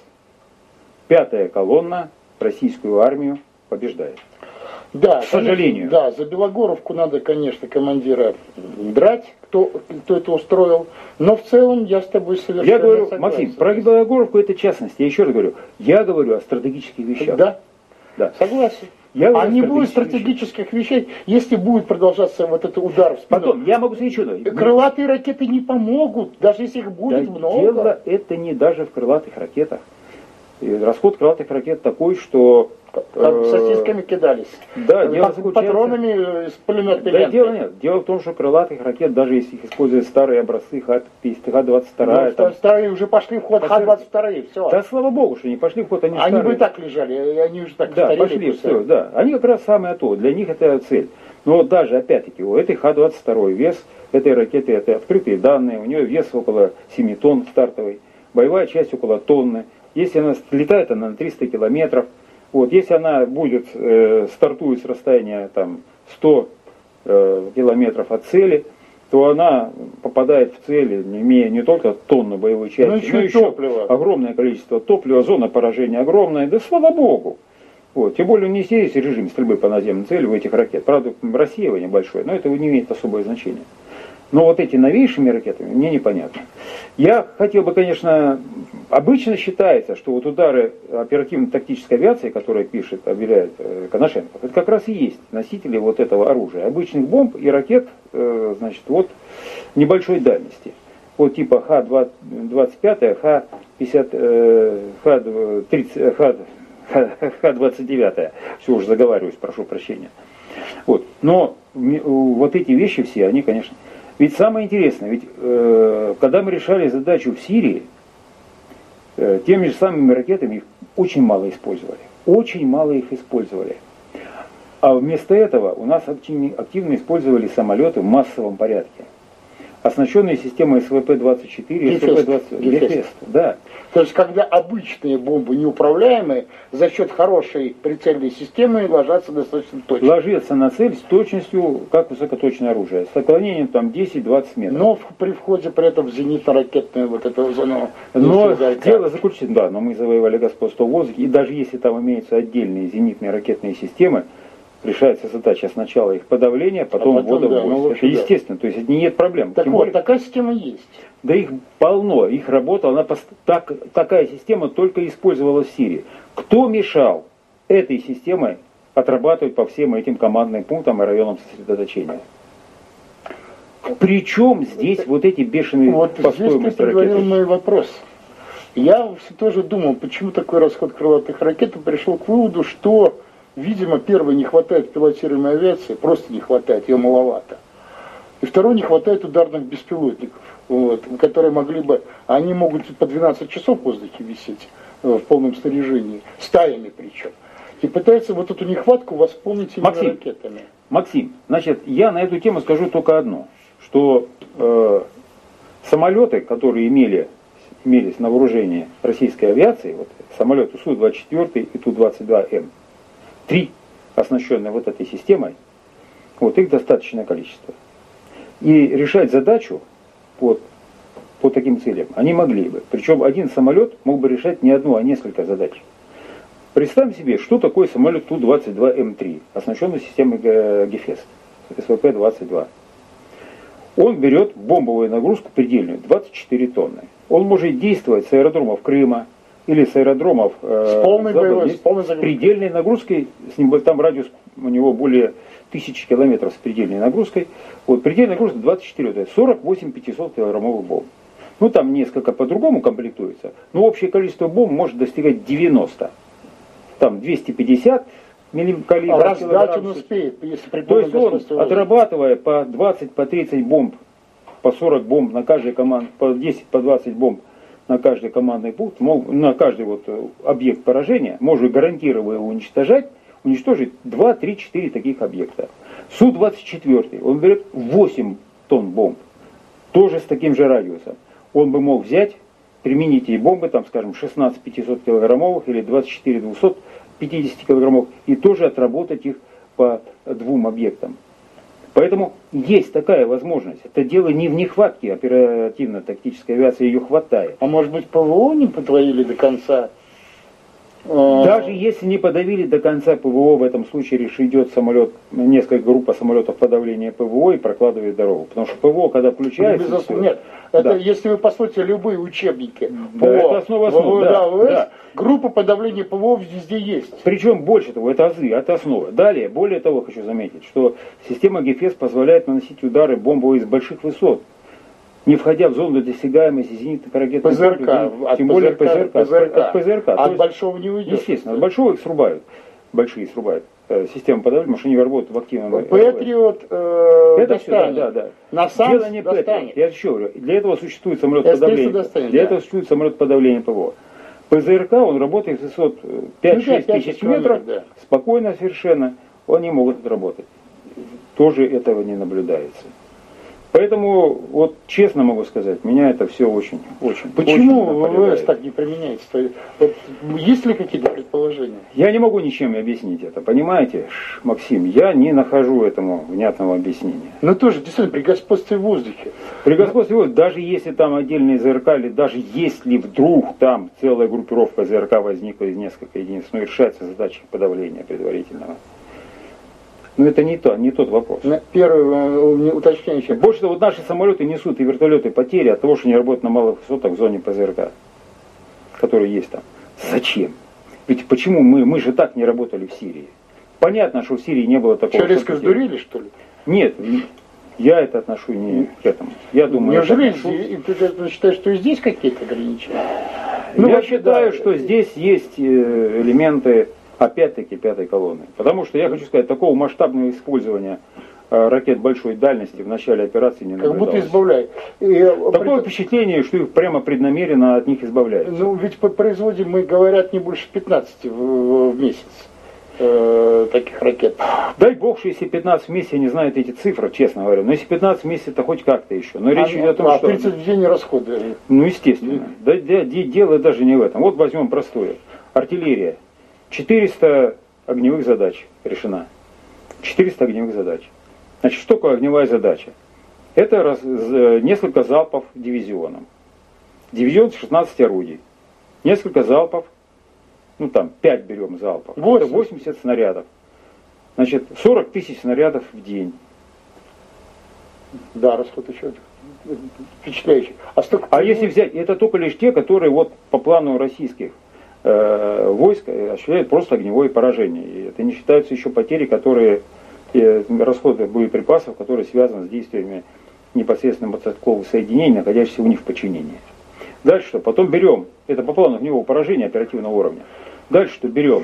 пятая колонна российскую армию побеждает. Да, к сожалению. Конечно, да, за Белогоровку надо, конечно, командира драть, кто, кто это устроил. Но в целом я с тобой совершенно Я говорю, согласен. Максим, про Белогоровку это частность. Я еще раз говорю, я говорю о стратегических вещах. Да, да. Согласен. Я а не будет стратегических вещей, если будет продолжаться вот этот удар в спину. Потом, я могу сказать еще одно. Крылатые ракеты не помогут, даже если их будет да много. Дело это не даже в крылатых ракетах. И расход крылатых ракет такой, что... Там сосисками кидались. Да, дело заключается... Патронами из пулеметной да, ленты. дело нет. Дело в том, что крылатых ракет, даже если их используют старые образцы Х двадцать два... Ну, там... Старые уже пошли в ход, Х двадцать два, все. Да, слава богу, что не пошли в ход, они Они старые. бы и так лежали, они уже так да, старели. Пошли, все, да. Они как раз самое то, для них это цель. Но вот даже, опять-таки, у этой Х двадцать два вес этой ракеты, это открытые данные, у нее вес около семи тонн стартовый, боевая часть около тонны. Если она летает, она на триста километров. Вот, если она будет, э, стартует с расстояния там, сто э, километров от цели, то она попадает в цель, не имея не только тонну боевой части, но еще, но еще топливо. огромное количество топлива, зона поражения огромная, да слава богу. Вот, тем более не есть режим стрельбы по наземным целям у этих ракет. Правда, рассеивание большое, но это не имеет особое значения. Но вот эти новейшими ракетами мне непонятно. Я хотел бы, конечно, обычно считается, что вот удары оперативно-тактической авиации, которые пишет, объявляет э, Коношенков, это как раз и есть носители вот этого оружия. Обычных бомб и ракет, э, значит, вот небольшой дальности. Вот типа Х двадцать пять, Х пятьдесят, э, Х тридцать, Х, Х двадцать девять. Все уже заговариваюсь, прошу прощения. Вот. Но вот эти вещи все, они, конечно... Ведь самое интересное, ведь э, когда мы решали задачу в Сирии, э, теми же самыми ракетами их очень мало использовали. Очень мало их использовали. А вместо этого у нас активно, активно использовали самолеты в массовом порядке. Оснащенные системой эс вэ пэ двадцать четыре, эс вэ пэ двадцать Гефест. Да. То есть, когда обычные бомбы неуправляемые, за счет хорошей прицельной системы ложатся достаточно точно. Ложится на цель с точностью, как высокоточное оружие, с отклонением там десять-двадцать метров. Но при входе при этом в зенитно-ракетную вот эту зону. Но дело заключается, да, но мы завоевали господство в воздухе, и даже если там имеются отдельные зенитные ракетные системы, решается задача сначала их подавления, потом, а потом ввода да, в бой. Ну, это естественно, да. То есть это нет проблем. Так Тем вот, более, такая система есть. Да их полно, их работа, она пост... так, такая система только использовалась в Сирии. Кто мешал этой системой отрабатывать по всем этим командным пунктам и районам сосредоточения? Причем здесь вот эти бешеные вот по стоимости ракеты? Вот здесь ты мой вопрос. Я тоже думал, почему такой расход крылатых ракет, и пришел к выводу, что, видимо, первое, не хватает пилотируемой авиации, просто не хватает, ее маловато. И второе, не хватает ударных беспилотников, вот, которые могли бы, они могут по двенадцать часов в воздухе висеть в полном снаряжении, стаями причем. И пытаются вот эту нехватку восполнить этими Максим, ракетами. Максим, значит, я на эту тему скажу только одно, что э, самолеты, которые имели, имелись на вооружении российской авиации, вот, самолеты Су двадцать четыре и Ту двадцать два М, три, оснащенные вот этой системой, вот их достаточное количество. И решать задачу по, по таким целям они могли бы. Причем один самолет мог бы решать не одну, а несколько задач. Представим себе, что такое самолет Ту двадцать два М три, оснащенный системой Гефест, эс вэ пэ двадцать два. Он берет бомбовую нагрузку предельную, двадцать четыре тонны. Он может действовать с аэродромов Крыма или с аэродромов э, с полной боевой, с полной с предельной нагрузкой, с небольшой, там радиус у него более тысячи километров с предельной нагрузкой. Вот предельная нагрузка двадцать четыре, то есть сорок восемь пятисот килограммовых бомб. Ну там несколько по-другому комплектуется, но общее количество бомб может достигать девяноста. Там двести пятьдесят милликалибров. А раздать он успеет, если при То есть он, господстве отрабатывая по двадцать, по тридцать бомб, по сорок бомб на каждый команд, по десять, по двадцать бомб на каждый командный пункт, мог, на каждый вот объект поражения, может гарантированно его уничтожать, уничтожить два, три, четыре таких объекта. Су двадцать четыре, он берет восемь тонн бомб, тоже с таким же радиусом. Он бы мог взять, применить эти бомбы, там, скажем, шестнадцать пятисот килограммовых или двадцать четыре двухсот пятидесяти килограммовых, и тоже отработать их по двум объектам. Поэтому есть такая возможность. Это дело не в нехватке оперативно-тактической авиации, ее хватает. А может быть, ПВО не подвоили до конца? Даже если не подавили до конца ПВО, в этом случае лишь идет самолет, несколько групп самолетов подавления ПВО и прокладывает дорогу. Потому что ПВО, когда включается... Ну, безусловно, нет. Это, да. Если вы посмотрите любые учебники да, по это основа основ, да, ВВС, да. группа подавления ПВО везде есть. Причем больше того, это азы, это основа. Далее, более того, хочу заметить, что система ГЕФЕС позволяет наносить удары бомбовые с больших высот, не входя в зону досягаемости зенитных ракетных ПЗРК, бомб, тем более ПЗРК, ПЗРК. от ПЗРК. От есть, большого не уйдешь. Естественно, от большого их срубают, большие срубают. Система подавления, потому что они работают в активном... Патриот э, это достанет. Все, да, да, да. На сам Дело не Патриот. Я еще говорю, для этого существует самолет подавления. Достанет, для да. этого существует самолет подавления ПВО. ПЗРК, он работает с высот пять-шесть ну, тысяч метров, да. Спокойно совершенно, они могут отработать. Тоже этого не наблюдается. Поэтому, вот честно могу сказать, меня это все очень, очень. Почему очень ВВС так не применяется? Вот, есть ли какие-то предположения? Я не могу ничем объяснить это, понимаете, Максим? Я не нахожу этому внятного объяснения. Ну тоже, действительно, при господстве в воздухе. При господстве в воздухе, даже если там отдельные ЗРК, или даже если вдруг там целая группировка ЗРК возникла из нескольких единиц, но решается задача подавления предварительного. Но это не, то, не тот вопрос. Первое уточняющее. Больше того, вот наши самолеты несут и вертолеты потери от того, что они работают на малых высотах в зоне ПЗРК, которые есть там. Зачем? Ведь почему мы, мы же так не работали в Сирии? Понятно, что в Сирии не было такого... Что, резко сдурели, что ли? Нет, я это отношу не к этому. Я думаю, неужели отношу... ты, ты считаешь, что и здесь какие-то ограничения? Ну, я считаю, да, что здесь есть элементы... Опять-таки пятой колонны. Потому что я хочу сказать, такого масштабного использования э, ракет большой дальности в начале операции не наблюдалось. Как будто избавляют. Такое при... впечатление, что их прямо преднамеренно от них избавляют. Ну ведь по производим мы, говорят, не больше пятнадцати в, в месяц э, таких ракет. Дай бог, что если пятнадцать в месяц, я не знаю эти цифры, честно говоря. Но если пятнадцать в месяц, это хоть как-то еще. Но а, речь идет о том, а что... А тридцать в день расходы. Ну естественно. Да, да, дело даже не в этом. Вот возьмем простое. Артиллерия. четыреста огневых задач решена. четыреста огневых задач. Значит, что такое огневая задача? Это раз, несколько залпов дивизионом. Дивизион шестнадцать орудий. Несколько залпов, ну там пять берем залпов. восемьдесят. Это восемьдесят снарядов. Значит, сорок тысяч снарядов в день. Да, расход еще впечатляющий. А, столько... а если взять, это только лишь те, которые вот по плану российских войск осуществляют просто огневое поражение. И это не считаются еще потери, которые, расходы боеприпасов, которые связаны с действиями непосредственно мотострелковых соединений, находящихся у них в подчинении. Дальше что? Потом берем, это по плану огневого поражения оперативного уровня. Дальше что? Берем,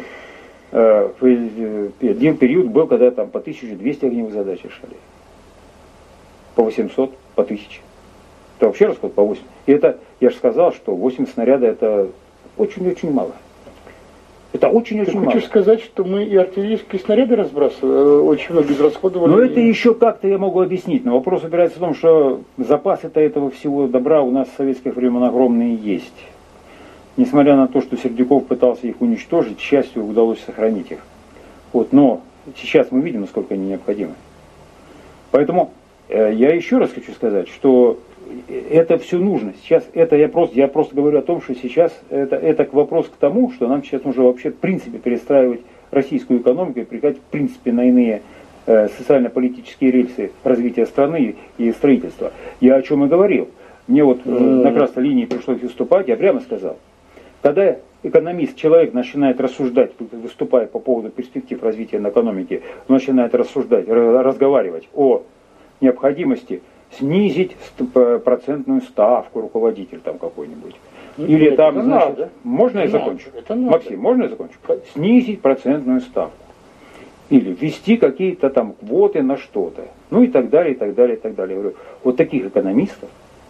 один период был, когда там по тысяче двести огневых задач решали. По восемьсот, по тысяче. Это вообще расход по восемь. И это, я же сказал, что восемь снарядов это очень-очень мало. Это очень-очень мало. Ты хочешь сказать, что мы и артиллерийские снаряды разбрасывали, очень много израсходовали? Но это еще как-то я могу объяснить. Но вопрос опирается в том, что запасы-то этого всего добра у нас в советских времен огромные есть. Несмотря на то, что Сердюков пытался их уничтожить, к счастью, удалось сохранить их. Вот, но сейчас мы видим, насколько они необходимы. Поэтому э, я еще раз хочу сказать, что это все нужно. Сейчас это я просто, я просто говорю о том, что сейчас это, это вопрос к тому, что нам сейчас нужно вообще в принципе перестраивать российскую экономику и переходить в принципе на иные э, социально-политические рельсы развития страны и строительства. Я о чем и говорил. Мне вот э, на красной линии пришлось выступать, я прямо сказал, когда экономист, человек начинает рассуждать, выступая по поводу перспектив развития на экономике, он начинает рассуждать, разговаривать о необходимости снизить процентную ставку руководитель там какой-нибудь. Или Нет, там, это значит, надо. можно это я закончу? Это надо. Максим, можно я закончу? Снизить процентную ставку. Или ввести какие-то там квоты на что-то. Ну и так далее, и так далее, и так далее. Я говорю, вот таких экономистов,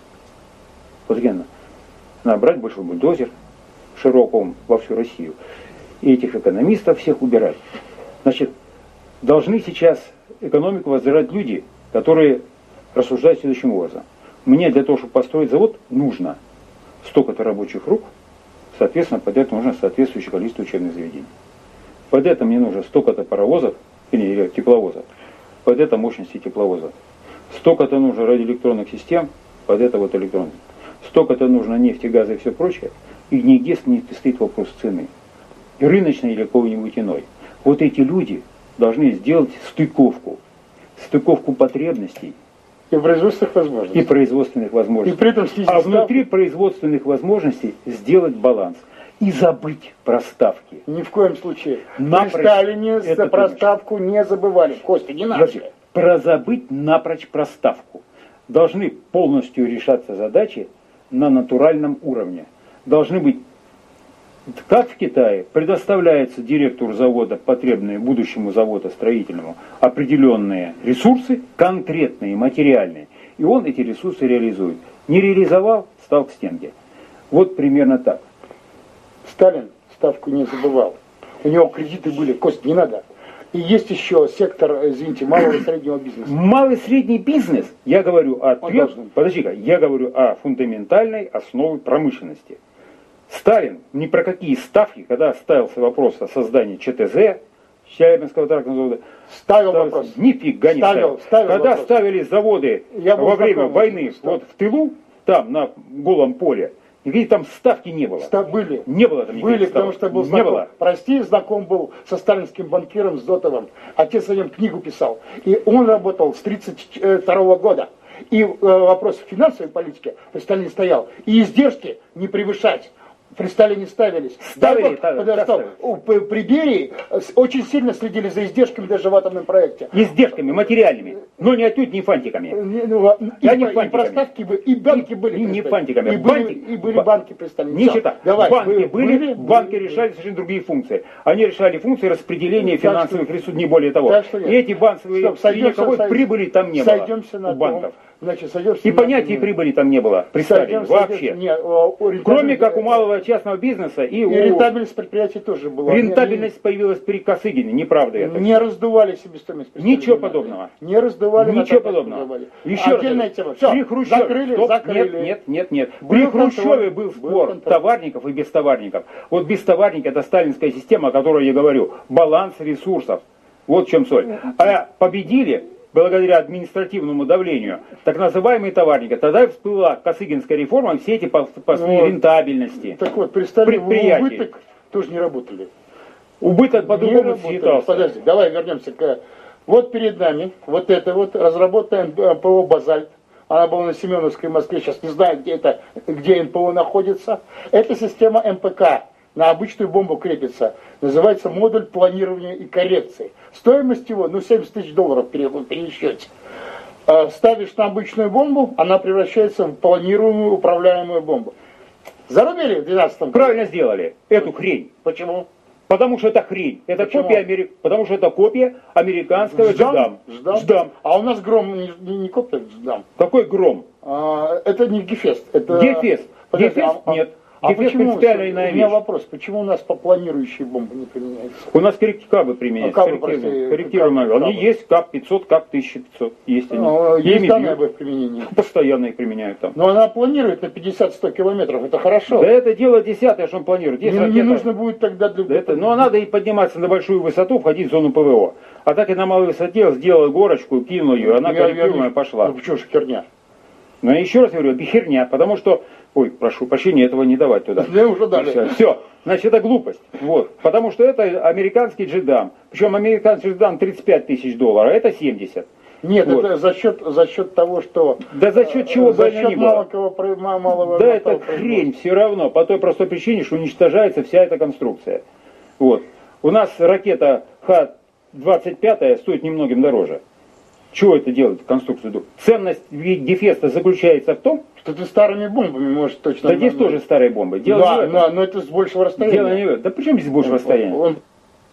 вот где надо брать большой бульдозер, широком во всю Россию, и этих экономистов всех убирать. Значит, должны сейчас экономику возглавлять люди, которые рассуждают следующим образом. Мне для того, чтобы построить завод, нужно столько-то рабочих рук, соответственно, под это нужно соответствующее количество учебных заведений. Под это мне нужно столько-то паровозов, или тепловозов, под это мощности тепловозов. Столько-то нужно радиоэлектронных систем, под это вот электронных. Столько-то нужно нефти, газа и все прочее. И нигде не стоит вопрос цены. И рыночной или какой-нибудь иной. Вот эти люди должны сделать стыковку. Стыковку потребностей. И производственных возможностей. И производственных возможностей. И при этом снизить а ставку. внутри производственных возможностей сделать баланс. И забыть про ставки. Ни в коем случае. Напрочь. При Сталине за проставку не забывали. Костя, не надо. Прозабыть напрочь про ставку. Должны полностью решаться задачи на натуральном уровне. Должны быть, как в Китае, предоставляется директору завода, потребные будущему заводу строительному, определенные ресурсы, конкретные, материальные. И он эти ресурсы реализует. Не реализовал, стал к стенке. Вот примерно так. Сталин ставку не забывал. У него кредиты были, Кость, не надо. И есть еще сектор, извините, малого и среднего бизнеса. Малый и средний бизнес, я говорю о трех, подожди-ка, я говорю о фундаментальной основе промышленности. Сталин ни про какие ставки, когда ставился вопрос о создании ЧТЗ, Челябинского тракторного завода, ставил вопрос. Нифига не ставил. ставил. ставил когда вопрос. ставились заводы во время войны вот в тылу, там на голом поле, никаких там ставки не было. Ста были. Не было там Были, ставок. потому что был не знаком. было. Прости, знаком был со сталинским банкиром Зотовым. Отец о нем книгу писал. И он работал с тридцать второго года. И э, вопрос финансовой политики при Сталине стоял. И издержки не превышать. При Сталине ставились. Ставили, да, да, стоп, при, при Берии очень сильно следили за издержками даже в атомном проекте. Издержками материальными, но не отнюдь не фантиками. Не, ну, и, Я не и проставки были, и банки и, были. И не фантиками. И, Банки, были, и были банки при Сталине. Не считать. Давай, банки были, были, были, банки были, решали совершенно другие функции. Они решали функции распределения так финансовых что, ресурсов, не более того. Так что и эти банковые, и никакой сойдемся, прибыли там не сойдемся было на у банков. Том, значит, сойдемся И на понятия том, прибыли там не было при Сталине вообще. Не, о, о, Кроме как у малого частного бизнеса и, и у... рентабельность предприятий тоже была. Рентабельность появилась при Косыгине, неправда это. Не раздували себестоимость. Ничего подобного. Не раздували. Ничего подобного. Еще Отдельная раз. тема. Все, при Хрущеве, закрыли, стоп, закрыли. Нет, нет, нет, нет. Был При контроль, Хрущеве был был спор контроль. товарников и бестоварников. Вот бестоварник это сталинская система, о которой я говорю. Баланс ресурсов. Вот в чем соль. А победили благодаря административному давлению так называемые товарники. Тогда всплыла Косыгинская реформа, все эти посты вот. Рентабельности. Так вот, при Сталине предприятий. убыток тоже не работали. Убыток по-другому считался. Подожди, давай вернемся к... Вот перед нами, вот это вот, разработанная ПО «Базальт». Она была на Семеновской в Москве, сейчас не знаю, где это, где эн пэ о находится. Это система эм пэ ка, на обычную бомбу крепится. Называется модуль планирования и коррекции. Стоимость его, ну, семьдесят тысяч долларов в пересчете. Ставишь на обычную бомбу, она превращается в планируемую управляемую бомбу. Зарубили в двенадцатом году? Правильно сделали эту хрень. Почему? Потому что это хрень. Это Почему? копия Амери... Потому что это копия американского Ждам, Дждам. ждам. Ждам. А у нас гром не, не, не копия Ждам. Какой гром? А, это не Гефест. Это... Гефест. Подожди, Гефест а, нет. А Гефест почему, принципиально иная у меня вещь. вопрос, почему у нас по планирующей бомбы не применяется? У нас коррек- кабы применяются. А кабы, корректируемые. прости, корректируемые. кабы, Они кабы. есть КАП пятьсот, КАП тысяча пятьсот. Есть они. А, есть Ими данные бьют. об их применении. Постоянно их применяют там. Но она планирует на пятьдесят-сто километров, это хорошо. Да это дело десятое, что он планирует. не, Есть не ракета- нужно будет тогда для... Да это, но надо и подниматься на большую высоту, входить в зону ПВО. А так и на малой высоте сделал горочку, кинул ее, она Я- я корректируемая не- пошла. Ну почему же херня? Но я еще раз говорю, это херня, потому что... Ой, прошу прощения, этого не давать туда. Да уже дали. Все, все, значит, это глупость. Вот. Потому что это американский джедам. Причем американский джедам тридцать пять тысяч долларов, а это семьдесят. Нет, Вот. это за счет, за счет того, что... Да за счет чего за бы оно счет ни было. малого, про- ма- малого... Да малого это производства. хрень все равно, по той простой причине, что уничтожается вся эта конструкция. Вот. У нас ракета Х двадцать пять стоит немногим дороже. Чего это делать, конструкцию? Ценность Гефеста заключается в том, Что ты старыми бомбами можешь точно... да здесь тоже старые бомбы. Дело Да, не в этом. но, но это с большего расстояния. Дело не в этом. Да при чем здесь больше расстояния? Он-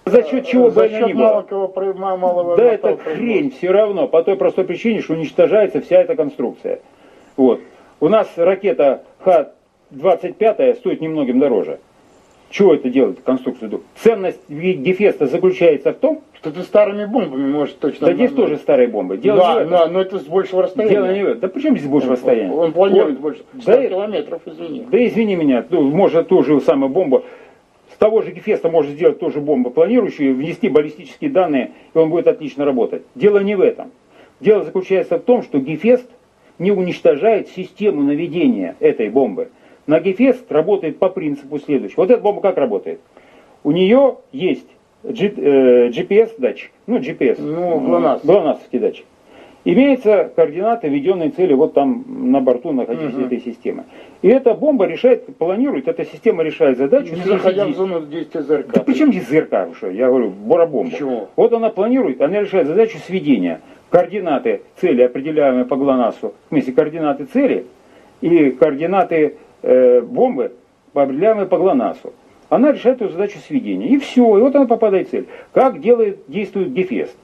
За счет чего бы она ни была. Малого, малого, да, это хрень все равно, по той простой причине, что уничтожается вся эта конструкция. Вот. У нас ракета Х двадцать пять стоит немногим дороже. Чего это делает, конструкцию? Ценность Гефеста заключается в том, что ты старыми бомбами можешь точно... Да здесь тоже старые бомбы. Дело да, да, но это с большего расстояния. Дело не в этом. Да почему здесь больше он, расстояния? Он планирует он, больше ста да, километров, извини. Да извини меня, ну, может ту же самую бомбу, с того же Гефеста можно сделать ту же бомбу планирующую, внести баллистические данные, и он будет отлично работать. Дело не в этом. Дело заключается в том, что Гефест не уничтожает систему наведения этой бомбы. На Гефест работает по принципу следующего. Вот эта бомба как работает? У нее есть джи пи эс датчик, ну джи пи эс, ну, ГЛОНАСС. ГЛОНАССовский датчик. Имеется координаты введенной цели вот там на борту находящейся угу. этой системы. И эта бомба решает, планирует, эта система решает задачу. Не заходя в зону действия ЗРК. Да причем здесь ЗРК уже? Я говорю, боробомба. Почему? Вот она планирует, она решает задачу сведения. Координаты цели, определяемые по ГЛОНАССу, в смысле координаты цели и координаты э, бомбы, определяемые по ГЛОНАССу. Она решает эту задачу сведения. И все, и вот она попадает в цель. Как делает, действует Гефест?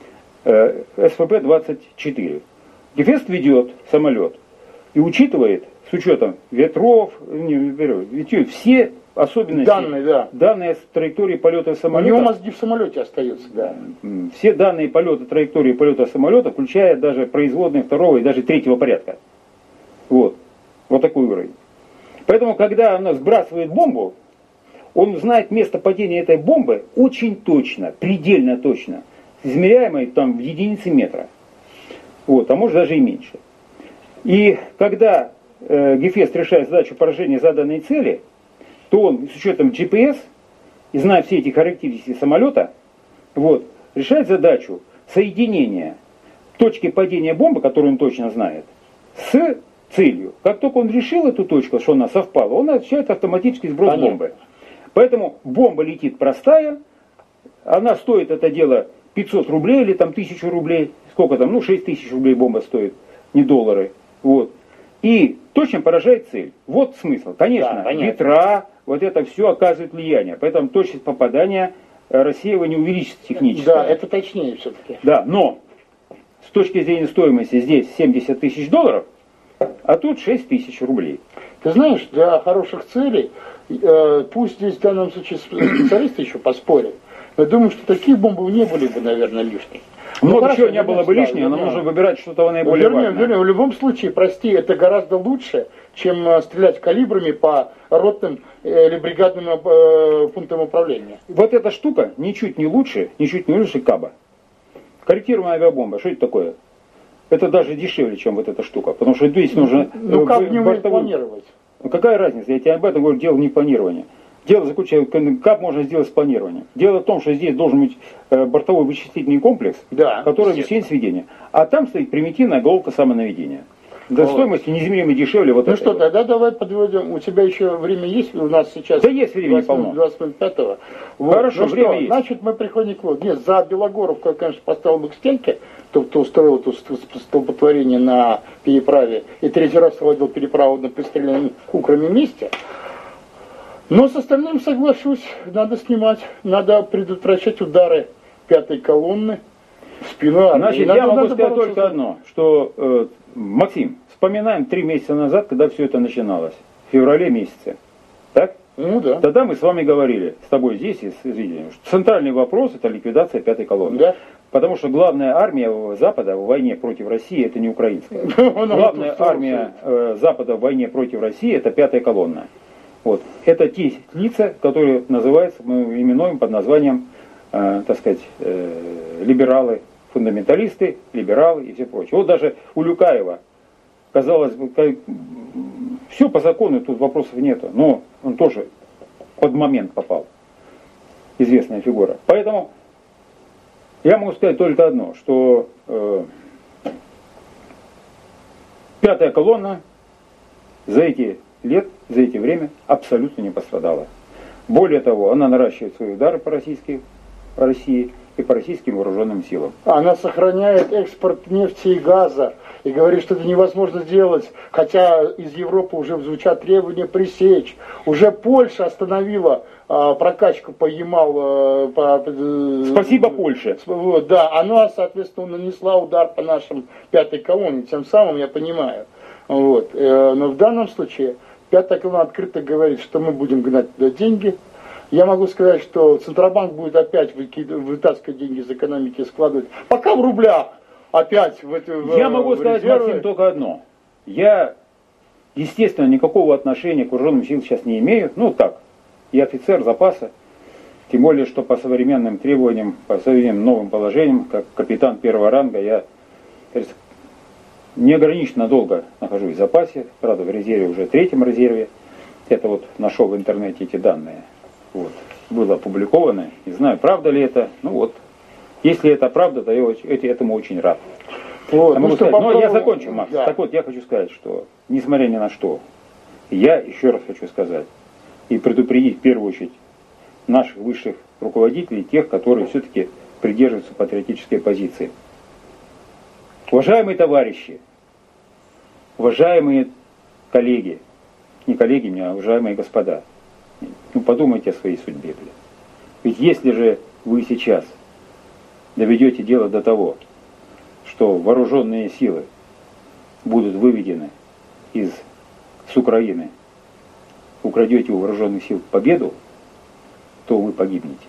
Э, эс пэ пэ двадцать четыре. Гефест ведет самолет и учитывает, с учетом ветров, не, ветров все особенности, данные, да. данные с траектории полета самолета. У него мозги в самолете остаются, да. Все данные полета, траектории полета самолета, включая даже производные второго и даже третьего порядка. Вот. Вот такой уровень. Поэтому, когда она сбрасывает бомбу, он знает место падения этой бомбы очень точно, предельно точно, измеряемой там в единицы метра. Вот, а может даже и меньше. И когда э, Гефест решает задачу поражения заданной цели, то он с учетом джи пи эс и зная все эти характеристики самолета, вот, решает задачу соединения точки падения бомбы, которую он точно знает, с целью. Как только он решил эту точку, что она совпала, он осуществляет автоматический сброс Понятно. бомбы. Поэтому бомба летит простая, она стоит, это дело, пятьсот рублей или там тысячу рублей, сколько там, ну шесть тысяч рублей бомба стоит, не доллары, вот. И точно поражает цель. Вот смысл. Конечно, да, ветра, вот это все оказывает влияние. Поэтому точность попадания рассеивания не увеличится технически. Да, это точнее все-таки. Да, но с точки зрения стоимости здесь семьдесят тысяч долларов, а тут шесть тысяч рублей. Ты знаешь, для хороших целей, э, пусть здесь в данном случае специалисты еще поспорят, но думаю, что такие бомбы не были бы, наверное, лишними. Ну, много чего не было бы лишнего, нам нужно выбирать что-то наиболее вернее, важное. Вернее, в любом случае, прости, это гораздо лучше, чем э, стрелять калибрами по ротным э, или бригадным э, пунктам управления. Вот эта штука ничуть не лучше, ничуть не лучше Каба. Корректируемая авиабомба, что это такое? Это даже дешевле, чем вот эта штука, потому что здесь нужно... Ну, как не умеет планировать? Ну, какая разница, я тебе об этом говорю, дело не планирования. Дело заключается, как можно сделать с планированием. Дело в том, что здесь должен быть э, бортовой вычислительный комплекс, да, который обеспечивает сведения. А там стоит примитивная головка самонаведения. До вот. Стоимости неизмеримо дешевле. Вот ну это что, вот. тогда давай подведем. У тебя еще время есть? У нас сейчас... Да есть времени полно. двадцать пятого. Вот. Хорошо, ну время что, есть. Значит, мы приходим к выводу. Нет, за Белогоровку я, конечно, поставил бы к стенке, кто, кто устроил это столпотворение на переправе и третий раз проводил переправу на пристреленном кукрами месте. Но с остальным соглашусь, надо снимать, надо предотвращать удары пятой колонны в спину армии. Значит, надо, я могу надо сказать бороться. только одно, что, э, Максим, вспоминаем три месяца назад, когда все это начиналось, в феврале месяце, так? Ну да. Тогда мы с вами говорили, с тобой здесь и с зрителями, что центральный вопрос это ликвидация пятой колонны. Да. Потому что главная армия Запада в войне против России это не украинская. Главная армия э, Запада в войне против России это пятая колонна. Вот. Это те лица, которые называются, мы именуем под названием, э, так сказать, э, либералы, фундаменталисты, либералы и все прочее. Вот даже у Люкаева, казалось бы, как, все по закону, тут вопросов нету, но он тоже под момент попал. Известная фигура. Поэтому я могу сказать только одно, что э, пятая колонна за эти лет, за эти время абсолютно не пострадала. Более того, она наращивает свои удары по, российской, по России и по российским вооруженным силам. Она сохраняет экспорт нефти и газа и говорит, что это невозможно сделать, хотя из Европы уже звучат требования пресечь. Уже Польша остановила а, прокачку по Ямал. А, по, Спасибо Польше. Вот, да, она, соответственно, нанесла удар по нашим пятой колонне, тем самым я понимаю. Вот. Но в данном случае пятая колонна открыто говорит, что мы будем гнать туда деньги. Я могу сказать, что Центробанк будет опять вытаскивать деньги из экономики, складывать, пока в рублях, опять в эти в, Я могу в сказать, резервы. Максим, только одно. Я, естественно, никакого отношения к вооруженным силам сейчас не имею. Ну так, я офицер запаса. Тем более, что по современным требованиям, по современным новым положениям, как капитан первого ранга, я неограниченно долго нахожусь в запасе. Правда, в резерве, уже третьем резерве. Это вот нашел в интернете эти данные. Вот, было опубликовано. Не знаю, правда ли это. Ну вот, если это правда, то я этому очень рад. Вот, ну, сказать, но я закончу, Макс. Да. Так вот, я хочу сказать, что, несмотря ни на что, я еще раз хочу сказать и предупредить в первую очередь наших высших руководителей, тех, которые все-таки придерживаются патриотической позиции. Уважаемые товарищи, уважаемые коллеги, не коллеги, а уважаемые господа, ну подумайте о своей судьбе. Блин. Ведь если же вы сейчас доведете дело до того, что вооруженные силы будут выведены из, с Украины, украдете у вооруженных сил победу, то вы погибнете.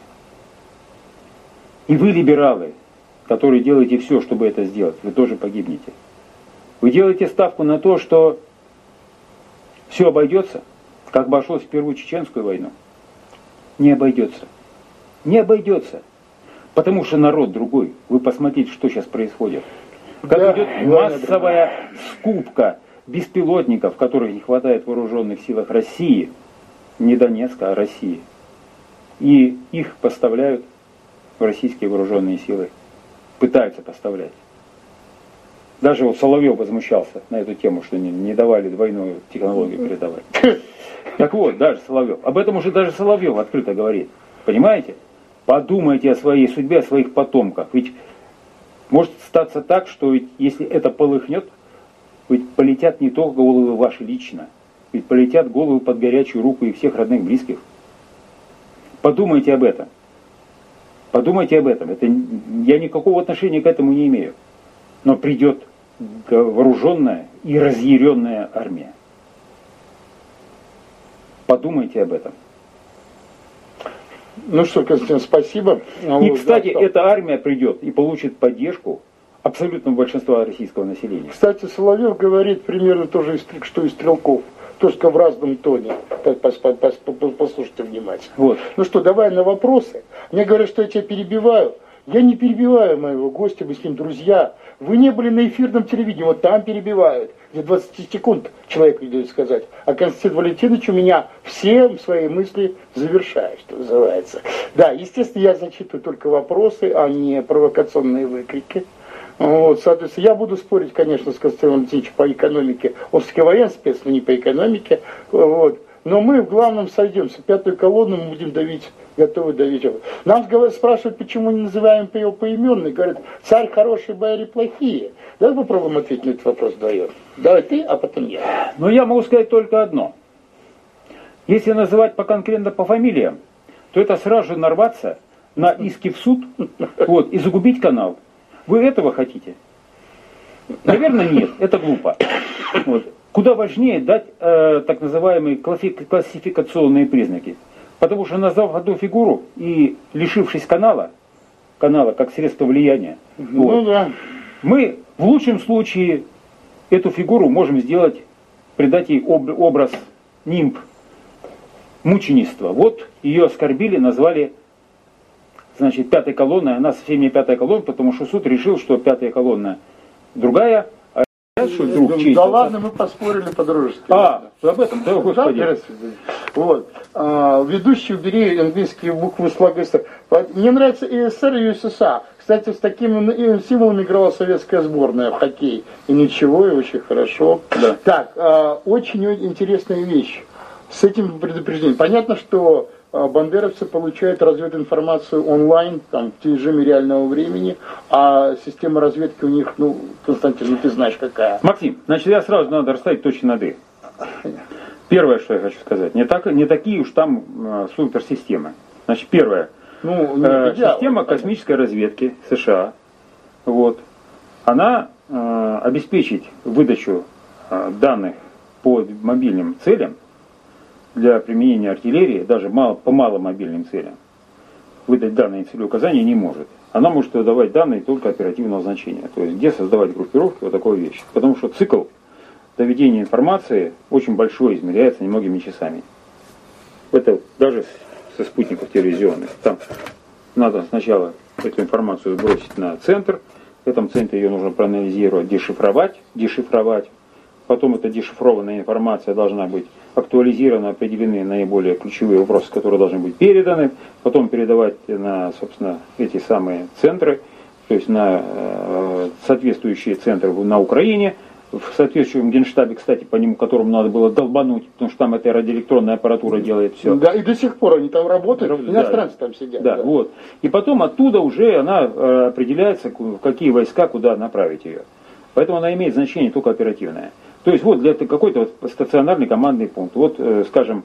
И вы, либералы, которые делаете все, чтобы это сделать, вы тоже погибнете. Вы делаете ставку на то, что все обойдется, как обошлось в Первую Чеченскую войну. Не обойдется. Не обойдется. Потому что народ другой. Вы посмотрите, что сейчас происходит. Как да, идет массовая скупка беспилотников, которых не хватает в вооруженных силах России. Не Донецка, а России. И их поставляют в российские вооруженные силы. Пытаются поставлять. Даже вот Соловьев возмущался на эту тему, что не, не давали двойную технологию передавать. Так вот, даже Соловьев. Об этом уже даже Соловьев открыто говорит. Понимаете? Подумайте о своей судьбе, о своих потомках. Ведь может статься так, что ведь если это полыхнет, ведь полетят не только головы ваши лично, ведь полетят головы под горячую руку и всех родных, близких. Подумайте об этом. Подумайте об этом. Это, я никакого отношения к этому не имею. Но придет вооруженная и разъяренная армия. Подумайте об этом. Ну что, Константин, спасибо. И, кстати, да, эта армия придет и получит поддержку абсолютного большинства российского населения. Кстати, Соловьев говорит примерно то же, что и Стрелков. Только в разном тоне. Послушайте внимательно. Вот. Ну что, давай на вопросы. Мне говорят, что я тебя перебиваю. Я не перебиваю моего гостя, мы с ним друзья. Вы не были на эфирном телевидении, вот там перебивают. Где двадцать секунд человек идет сказать. А Константин Валентинович у меня все свои мысли завершает, что называется. Да, естественно, я зачитываю только вопросы, а не провокационные выкрики. Вот, соответственно, я буду спорить, конечно, с Константином Валентиновичем по экономике. Он все-таки военный спец, но не по экономике. Вот. Но мы в главном сойдемся. Пятую колонну мы будем давить, готовы давить. Нам спрашивают, почему не называем его поименно. Говорят, царь хороший, бояре плохие. Давай попробуем ответить на этот вопрос вдвоем. Давай ты, а потом я. Но я могу сказать только одно. Если называть по конкретно по фамилиям, то это сразу же нарваться на иски в суд, вот, и загубить канал. Вы этого хотите? Наверное, нет. Это глупо. Вот. Куда важнее дать э, так называемые классификационные признаки. Потому что, назвав одну фигуру и лишившись канала, канала как средство влияния, ну, вот, да. мы в лучшем случае эту фигуру можем сделать, придать ей об, образ, нимб, мученичества. Вот ее оскорбили, назвали, значит, пятой колонной. Она совсем не пятая колонна, потому что суд решил, что пятая колонна другая. Что, друг, да, да ладно, мы поспорили по-дружески. А, об этом, да, господи. Да, вот. А, ведущий, убери английские буквы слога. Мне нравится и эс эс эс эр, и СССР. Кстати, с такими символами играла советская сборная в хоккей. И ничего, и очень хорошо. Да. Так, а, очень интересная вещь. с этим предупреждением. Понятно, что бандеровцы получают развединформацию онлайн, там, в режиме реального времени, а система разведки у них, ну, Константин, ну ты знаешь какая. Максим, значит, я сразу надо расставить точки над «и». Первое, что я хочу сказать, не, так, не такие уж там э, суперсистемы. Значит, первое, ну, не э, идеал, система космической разведки США, вот, она э, обеспечит выдачу э, данных по мобильным целям для применения артиллерии, даже мало, по маломобильным целям, выдать данные целеуказания не может. Она может выдавать данные только оперативного значения. То есть, где создавать группировки, вот такой вещи. Потому что цикл доведения информации очень большой, измеряется немногими часами. Это даже со спутников телевизионных. Там надо сначала эту информацию сбросить на центр. В этом центре ее нужно проанализировать, дешифровать, дешифровать. Потом эта дешифрованная информация должна быть актуализирована, определены наиболее ключевые вопросы, которые должны быть переданы. Потом передавать на, собственно, эти самые центры, то есть на э, соответствующие центры на Украине, в соответствующем генштабе, кстати, по нему, которому надо было долбануть, потому что там эта радиоэлектронная аппаратура делает все. Да, и до сих пор они там работают, да, иностранцы там сидят. Да, да, вот. И потом оттуда уже она э, определяется, в какие войска, куда направить ее. Поэтому она имеет значение только оперативное. То есть вот для какой-то вот стационарный командный пункт. Вот, э, скажем,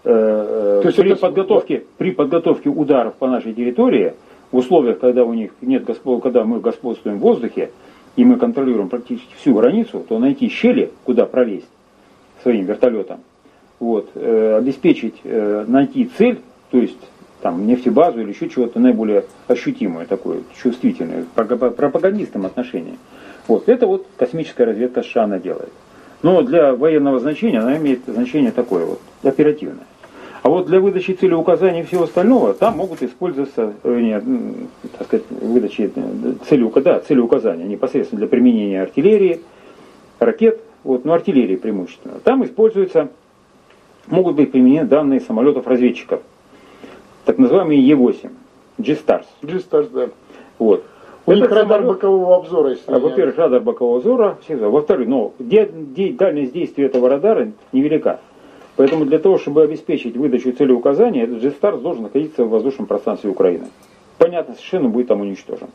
э, То есть при, это... подготовке, при подготовке ударов по нашей территории, в условиях, когда у них нет господ, когда мы господствуем в воздухе, и мы контролируем практически всю границу, то найти щели, куда пролезть своим вертолетом, вот, э, обеспечить, э, найти цель, то есть там нефтебазу или еще чего-то наиболее ощутимое, такое чувствительное, пропагандистам отношение. Вот, это вот космическая разведка США она делает. Но для военного значения она имеет значение такое вот, оперативное. А вот для выдачи целеуказаний и всего остального, там могут использоваться, э, нет, так сказать, выдачи целеуказания, да, целеуказания непосредственно для применения артиллерии, ракет, вот, но артиллерии преимущественно. Там используются, могут быть применены данные самолетов-разведчиков, так называемые Е восемь, G-Stars. G-Stars, да. Вот. У них радар самолет... бокового обзора, если а, во-первых, радар бокового обзора, во-вторых, но де- де- дальность действия этого радара невелика. Поэтому для того, чтобы обеспечить выдачу целеуказания, этот G-Stars должен находиться в воздушном пространстве Украины. Понятно, совершенно будет там уничтожен.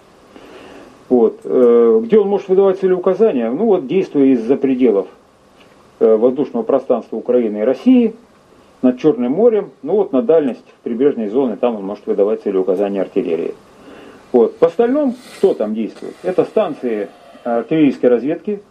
Вот. Где он может выдавать целеуказания? Ну вот, действуя из-за пределов воздушного пространства Украины и России, над Черным морем, ну вот на дальность прибрежной зоны, там он может выдавать целеуказания артиллерии. Вот. В остальном, что там действует? Это станции артиллерийской разведки,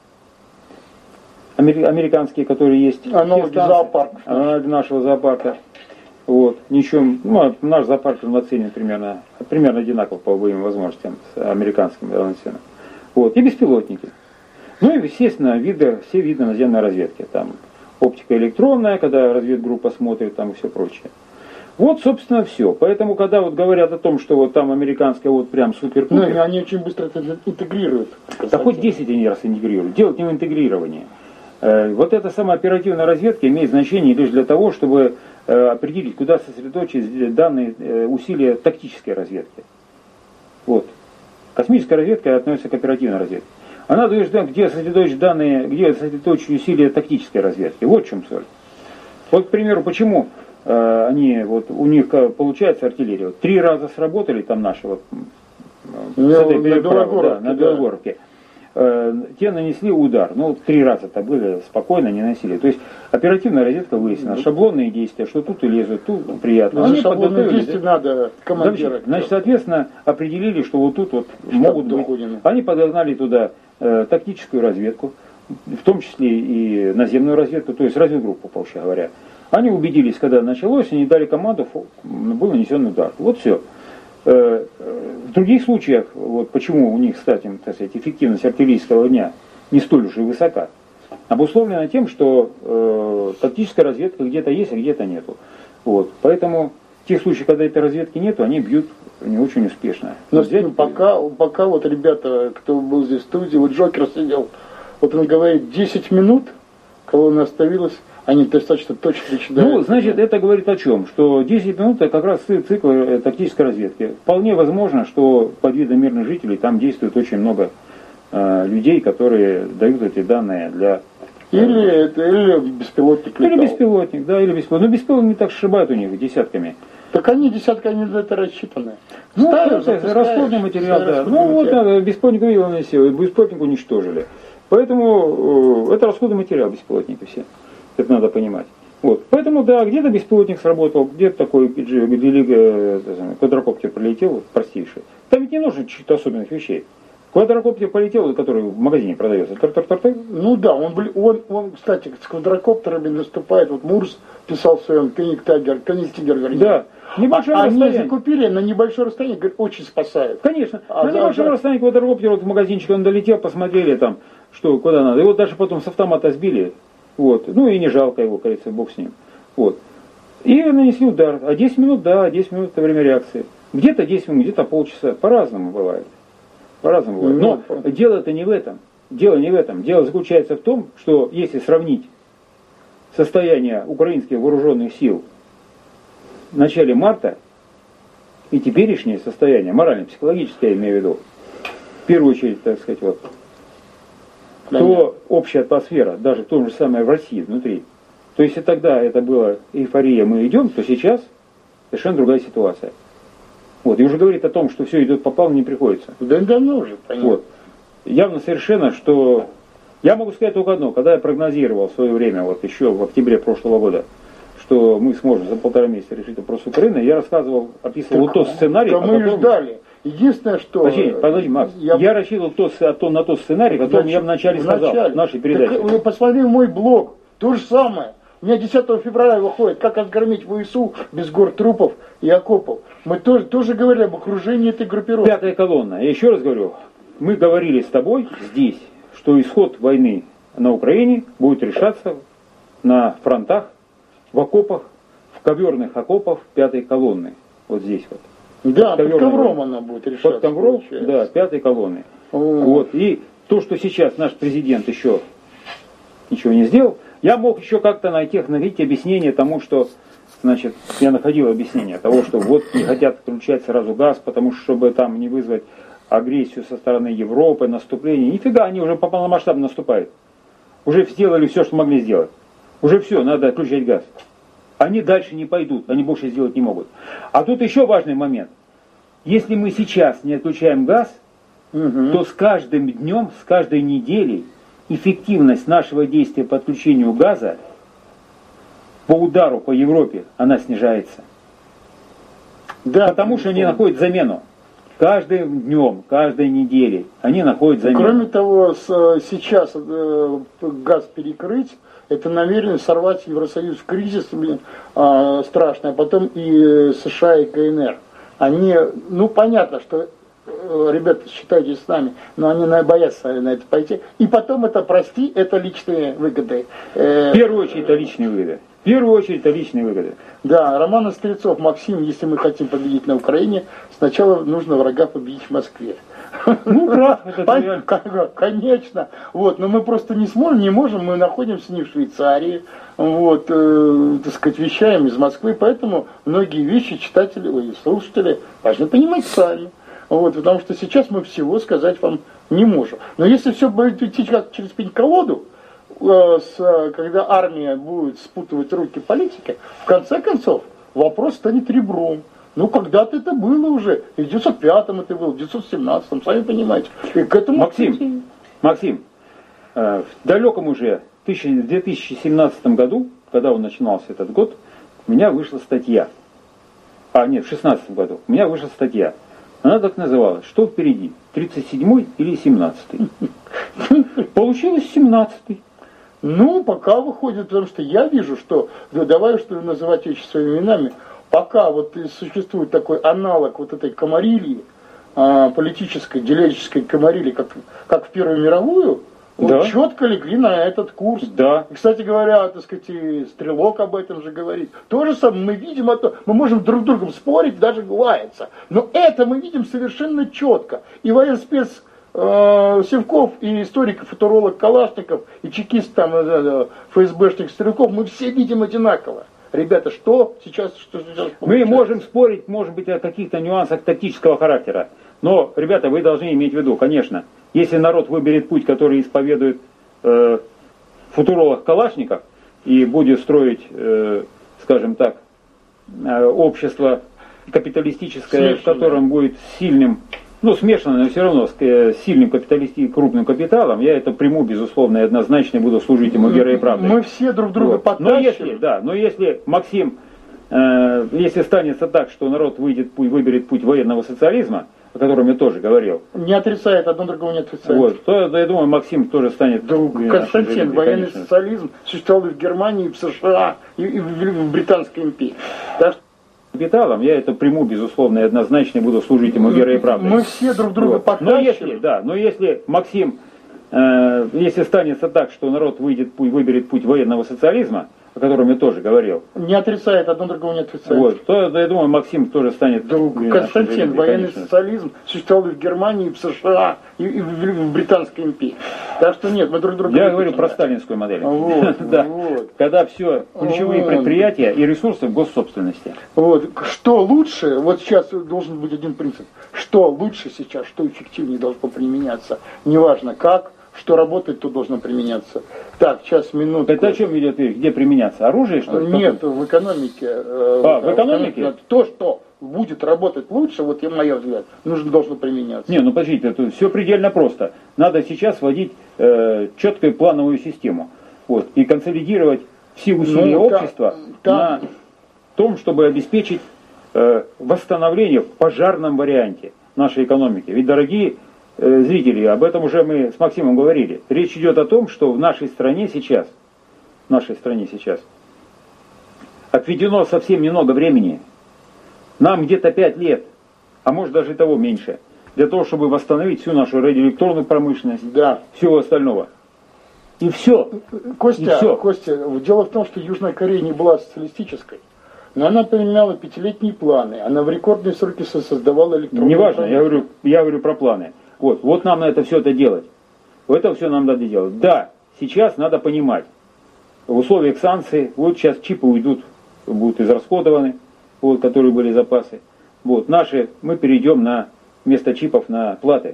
американские, которые есть. Аналоги зоопарка. Аналоги нашего зоопарка. Вот. Ничего, ну, наш зоопарк равноценен примерно, примерно одинаково по обоим возможностям с американским равноценным. Вот. И беспилотники. Ну и, естественно, виды, все виды наземной разведки. Там оптика электронная, когда разведгруппа смотрит, там и все прочее. Вот, собственно, все. Поэтому, когда вот говорят о том, что вот там американская вот прям супер-пупер... Ну, они очень быстро это интегрируют. Да хоть десять они раз интегрируют. Делать не в интегрировании. Вот эта самая оперативная разведка имеет значение лишь для того, чтобы определить, куда сосредоточить данные усилия тактической разведки. Вот. Космическая разведка относится к оперативной разведке. Она дает, где сосредоточить данные, где сосредоточить усилия тактической разведки. Вот в чем соль. Вот, к примеру, почему они, вот, у них получается артиллерия. Вот, три раза сработали там наши вот, с этой переправы, да, на Белогоровке. Те нанесли удар. Ну, три раза-то были, спокойно не наносили. То есть оперативная разведка выяснила, шаблонные действия, что тут и лезут, тут приятно. Они шаблонные действия надо командировать. Значит, соответственно, определили, что вот тут вот могут быть. Они подогнали туда э, тактическую разведку, в том числе и наземную разведку, то есть разведгруппу, проще говоря. Они убедились, когда началось, они дали команду, был нанесен удар. Вот все. В других случаях, вот почему у них, кстати, так сказать, эффективность артиллерийского огня не столь уж и высока, обусловлена тем, что э, тактическая разведка где-то есть, а где-то нету. Вот. Поэтому в тех случаях, когда этой разведки нету, они бьют не очень успешно. Но взять, ну, пока, пока вот ребята, кто был здесь в студии, вот Джокер сидел, вот он говорит, десять минут, колонна остановилась, они достаточно точно начинают. Ну, значит, это говорит о чем? Что десять минут это как раз цикл тактической разведки. Вполне возможно, что под видом мирных жителей там действует очень много э, людей, которые дают эти данные для Или, это, или беспилотник летал. Или беспилотник, да, или беспилотник. Но беспилотник не так сшибает у них десятками. Так они десятками на это рассчитаны. Ну, Ставишь, это расходный материал, да. расходный Ну, вот материал. надо, беспилотник выявил на силу, беспилотник уничтожили. Поэтому э, это расходный материал беспилотники все. Это надо понимать. Вот. Поэтому, да, где-то беспилотник сработал, где-то такой э, квадрокоптер прилетел, вот, простейший. Там ведь не нужно чуть-то особенных вещей. Квадрокоптер полетел, который в магазине продается. Тар-тар-тар-тар. Ну да, он, он, он, кстати, с квадрокоптерами наступает. Вот Мурс писал в своем Кенигтагер, Кенигтагер. Да. Небольшое а, они расстояние. закупили на небольшое расстояние, говорит, очень спасает. Конечно. А на за- небольшом за- расстоянии квадрокоптер, вот в магазинчик он долетел, посмотрели там, что куда надо. И вот даже потом с автомата сбили. Вот. Ну и не жалко его, кажется, бог с ним. Вот. И нанесли удар. А десять минут, да, десять минут это время реакции. Где-то десять минут, где-то полчаса. По-разному бывает. По-разному бывает. Но Ну, дело-то не в этом. Дело не в этом. Дело заключается в том, что если сравнить состояние украинских вооруженных сил в начале марта и теперешнее состояние, морально-психологическое, я имею в виду, в первую очередь, так сказать, вот, то общая атмосфера, даже в том же самое в России, внутри. То есть, если тогда это была эйфория, мы идем, то сейчас совершенно другая ситуация. Вот, и уже говорит о том, что все идет по плану, не приходится. Да давно уже, понятно. Вот. Явно совершенно, что... Я могу сказать только одно. Когда я прогнозировал в свое время, вот еще в октябре прошлого года, что мы сможем за полтора месяца решить вопрос Украины, я рассказывал, описывал Так, вот тот сценарий, да о мы и котором- ждали. Единственное, что... Подожди, подожди, Макс. Я- Я, рассчитывал тот, с- то, на тот сценарий, который я вначале сказал в нашей передаче. Так вы посмотрели мой блог. То же самое. У меня десятого февраля выходит, как разгромить ВСУ без гор трупов и окопов. Мы тоже, тоже говорили об окружении этой группировки. Пятая колонна. Я еще раз говорю, мы говорили с тобой здесь, что исход войны на Украине будет решаться на фронтах, в окопах, в коверных окопах пятой колонны. Вот здесь вот. Да, под ковром ковром она будет решаться. Под ковром, получается. да, пятой колонны. Вот. Вот. И то, что сейчас наш президент еще ничего не сделал, я мог еще как-то найти, найти объяснение тому, что, значит, я находил объяснение того, что вот не хотят включать сразу газ, потому что, чтобы там не вызвать агрессию со стороны Европы, наступление. Нифига, они уже по полномасштабно наступают. Уже сделали все, что могли сделать. Уже все, надо отключать газ. Они дальше не пойдут, они больше сделать не могут. А тут еще важный момент. Если мы сейчас не отключаем газ, Мгм. то с каждым днем, с каждой неделей эффективность нашего действия по отключению газа по удару по Европе, она снижается. Да, Потому что они находят замену. Каждым днем, каждой неделей они находят замену. Кроме того, с- сейчас э, газ перекрыть, это намерение сорвать Евросоюз в кризис э, страшный, а потом и э, США, и КНР. Они, ну понятно, что э, ребята, считайте с нами, но они на- боятся на это пойти. И потом это, прости, это личные выгоды. Э, В первую очередь это личные выгоды. В первую очередь это личные выгоды. Да, Роман Стрельцов, Максим, если мы хотим победить на Украине, сначала нужно врага победить в Москве. Ну, прав, это Пон- реально. кон- Конечно. Вот, но мы просто не сможем, не можем, мы находимся не в Швейцарии, вот, э, так сказать, вещаем из Москвы, поэтому многие вещи читатели, ой, слушатели должны понимать сами. Вот, потому что сейчас мы всего сказать вам не можем. Но если все будет идти как через пень-колоду, э, с, когда армия будет спутывать руки политики, в конце концов вопрос станет ребром. Ну, когда-то это было уже. И в девятьсот пятом это было, в девятьсот семнадцатом, сами понимаете. И к этому... Максим, Максим, э, в далеком уже тысяча- в две тысячи семнадцатом году, когда он начинался этот год, у меня вышла статья. А, нет, в шестнадцатом году. У меня вышла статья. Она так называлась. Что впереди? тридцать седьмой или семнадцатый? Получилось семнадцатый. Ну, пока выходит, потому что я вижу, что, да, давай что называть вещи своими именами, пока вот и существует такой аналог вот этой комарилии, а, политической, делегической комарилии, как, как в Первую мировую, вот Да. четко легли на этот курс. Да. И, кстати говоря, так сказать, и Стрелок об этом же говорит. То же самое мы видим, это, мы можем друг с другом спорить, даже лаяться. Но это мы видим совершенно четко. И военспец э, Севков, и историк, и футуролог Калашников, и чекист там, э, э, ФСБшник Стрелков, мы все видим одинаково. Ребята, что сейчас, что сейчас Мы получается? можем спорить, может быть, о каких-то нюансах тактического характера. Но, ребята, вы должны иметь в виду, конечно, если народ выберет путь, который исповедует э, футуролог Калашников и будет строить, э, скажем так, э, общество капиталистическое, смешанное, в котором будет сильным, ну смешанное, но все равно с э, сильным капиталистическим крупным капиталом, я это приму, безусловно, и однозначно буду служить ему верой и правдой. Мы все друг друга вот. подтащим. Но если, да, но если Максим, э, если станется так, что народ выйдет, выберет путь военного социализма, о котором я тоже говорил. Не отрицает, одно другого не отрицает. Вот, то, я думаю, Максим тоже станет... Друг, Константин, жизни, военный конечно. социализм существовал и в Германии, и в США, и, и в, в Британской империи. Так что... Капиталом я это приму, безусловно, и однозначно буду служить ему верой и правдой. Мы все друг друга вот. подтащим. Но если, да, но если Максим, э, если станется так, что народ выйдет, выберет путь военного социализма, о котором я тоже говорил. Не отрицает, одно другого не отрицает. Вот, то, я думаю, Максим тоже станет... Друг, Константин, жизни, военный конечно. социализм существовал и в Германии, и в США, и, и в, в Британской империи. Так что нет, мы друг друга... Я говорю про сталинскую модель. Вот, да. вот. Когда все ключевые вот. предприятия и ресурсы в госсобственности. Вот. Что лучше, вот сейчас должен быть один принцип. Что лучше сейчас, что эффективнее должно применяться. Неважно как. Что работает, то должно применяться. Так, сейчас, минутку. Это о чем идет речь? Где применяться? Оружие, что ли? Нет, в экономике. А, в экономике? То, что будет работать лучше, вот я, мой взгляд, нужно, должно применяться. Не, ну подождите, это все предельно просто. Надо сейчас вводить э, четкую плановую систему. Вот, и консолидировать все усилия ну, общества там, на том, чтобы обеспечить э, восстановление в пожарном варианте нашей экономики. Ведь, дорогие зрители, об этом уже мы с Максимом говорили. Речь идет о том, что в нашей стране сейчас, в нашей стране сейчас отведено совсем немного времени, нам где-то пять лет, а может даже и того меньше, для того, чтобы восстановить всю нашу радиоэлектронную промышленность, да. всего остального. И все. Костя, и все. Костя, дело в том, что Южная Корея не была социалистической. Но она применяла пятилетние планы, она в рекордные сроки создавала электронную Неважно, я говорю, я говорю про планы. Вот, вот нам надо все это делать. Вот это все нам надо делать. Да, сейчас надо понимать, в условиях санкций, вот сейчас чипы уйдут, будут израсходованы, вот, которые были запасы. Вот, наши, мы перейдем на вместо чипов на платы.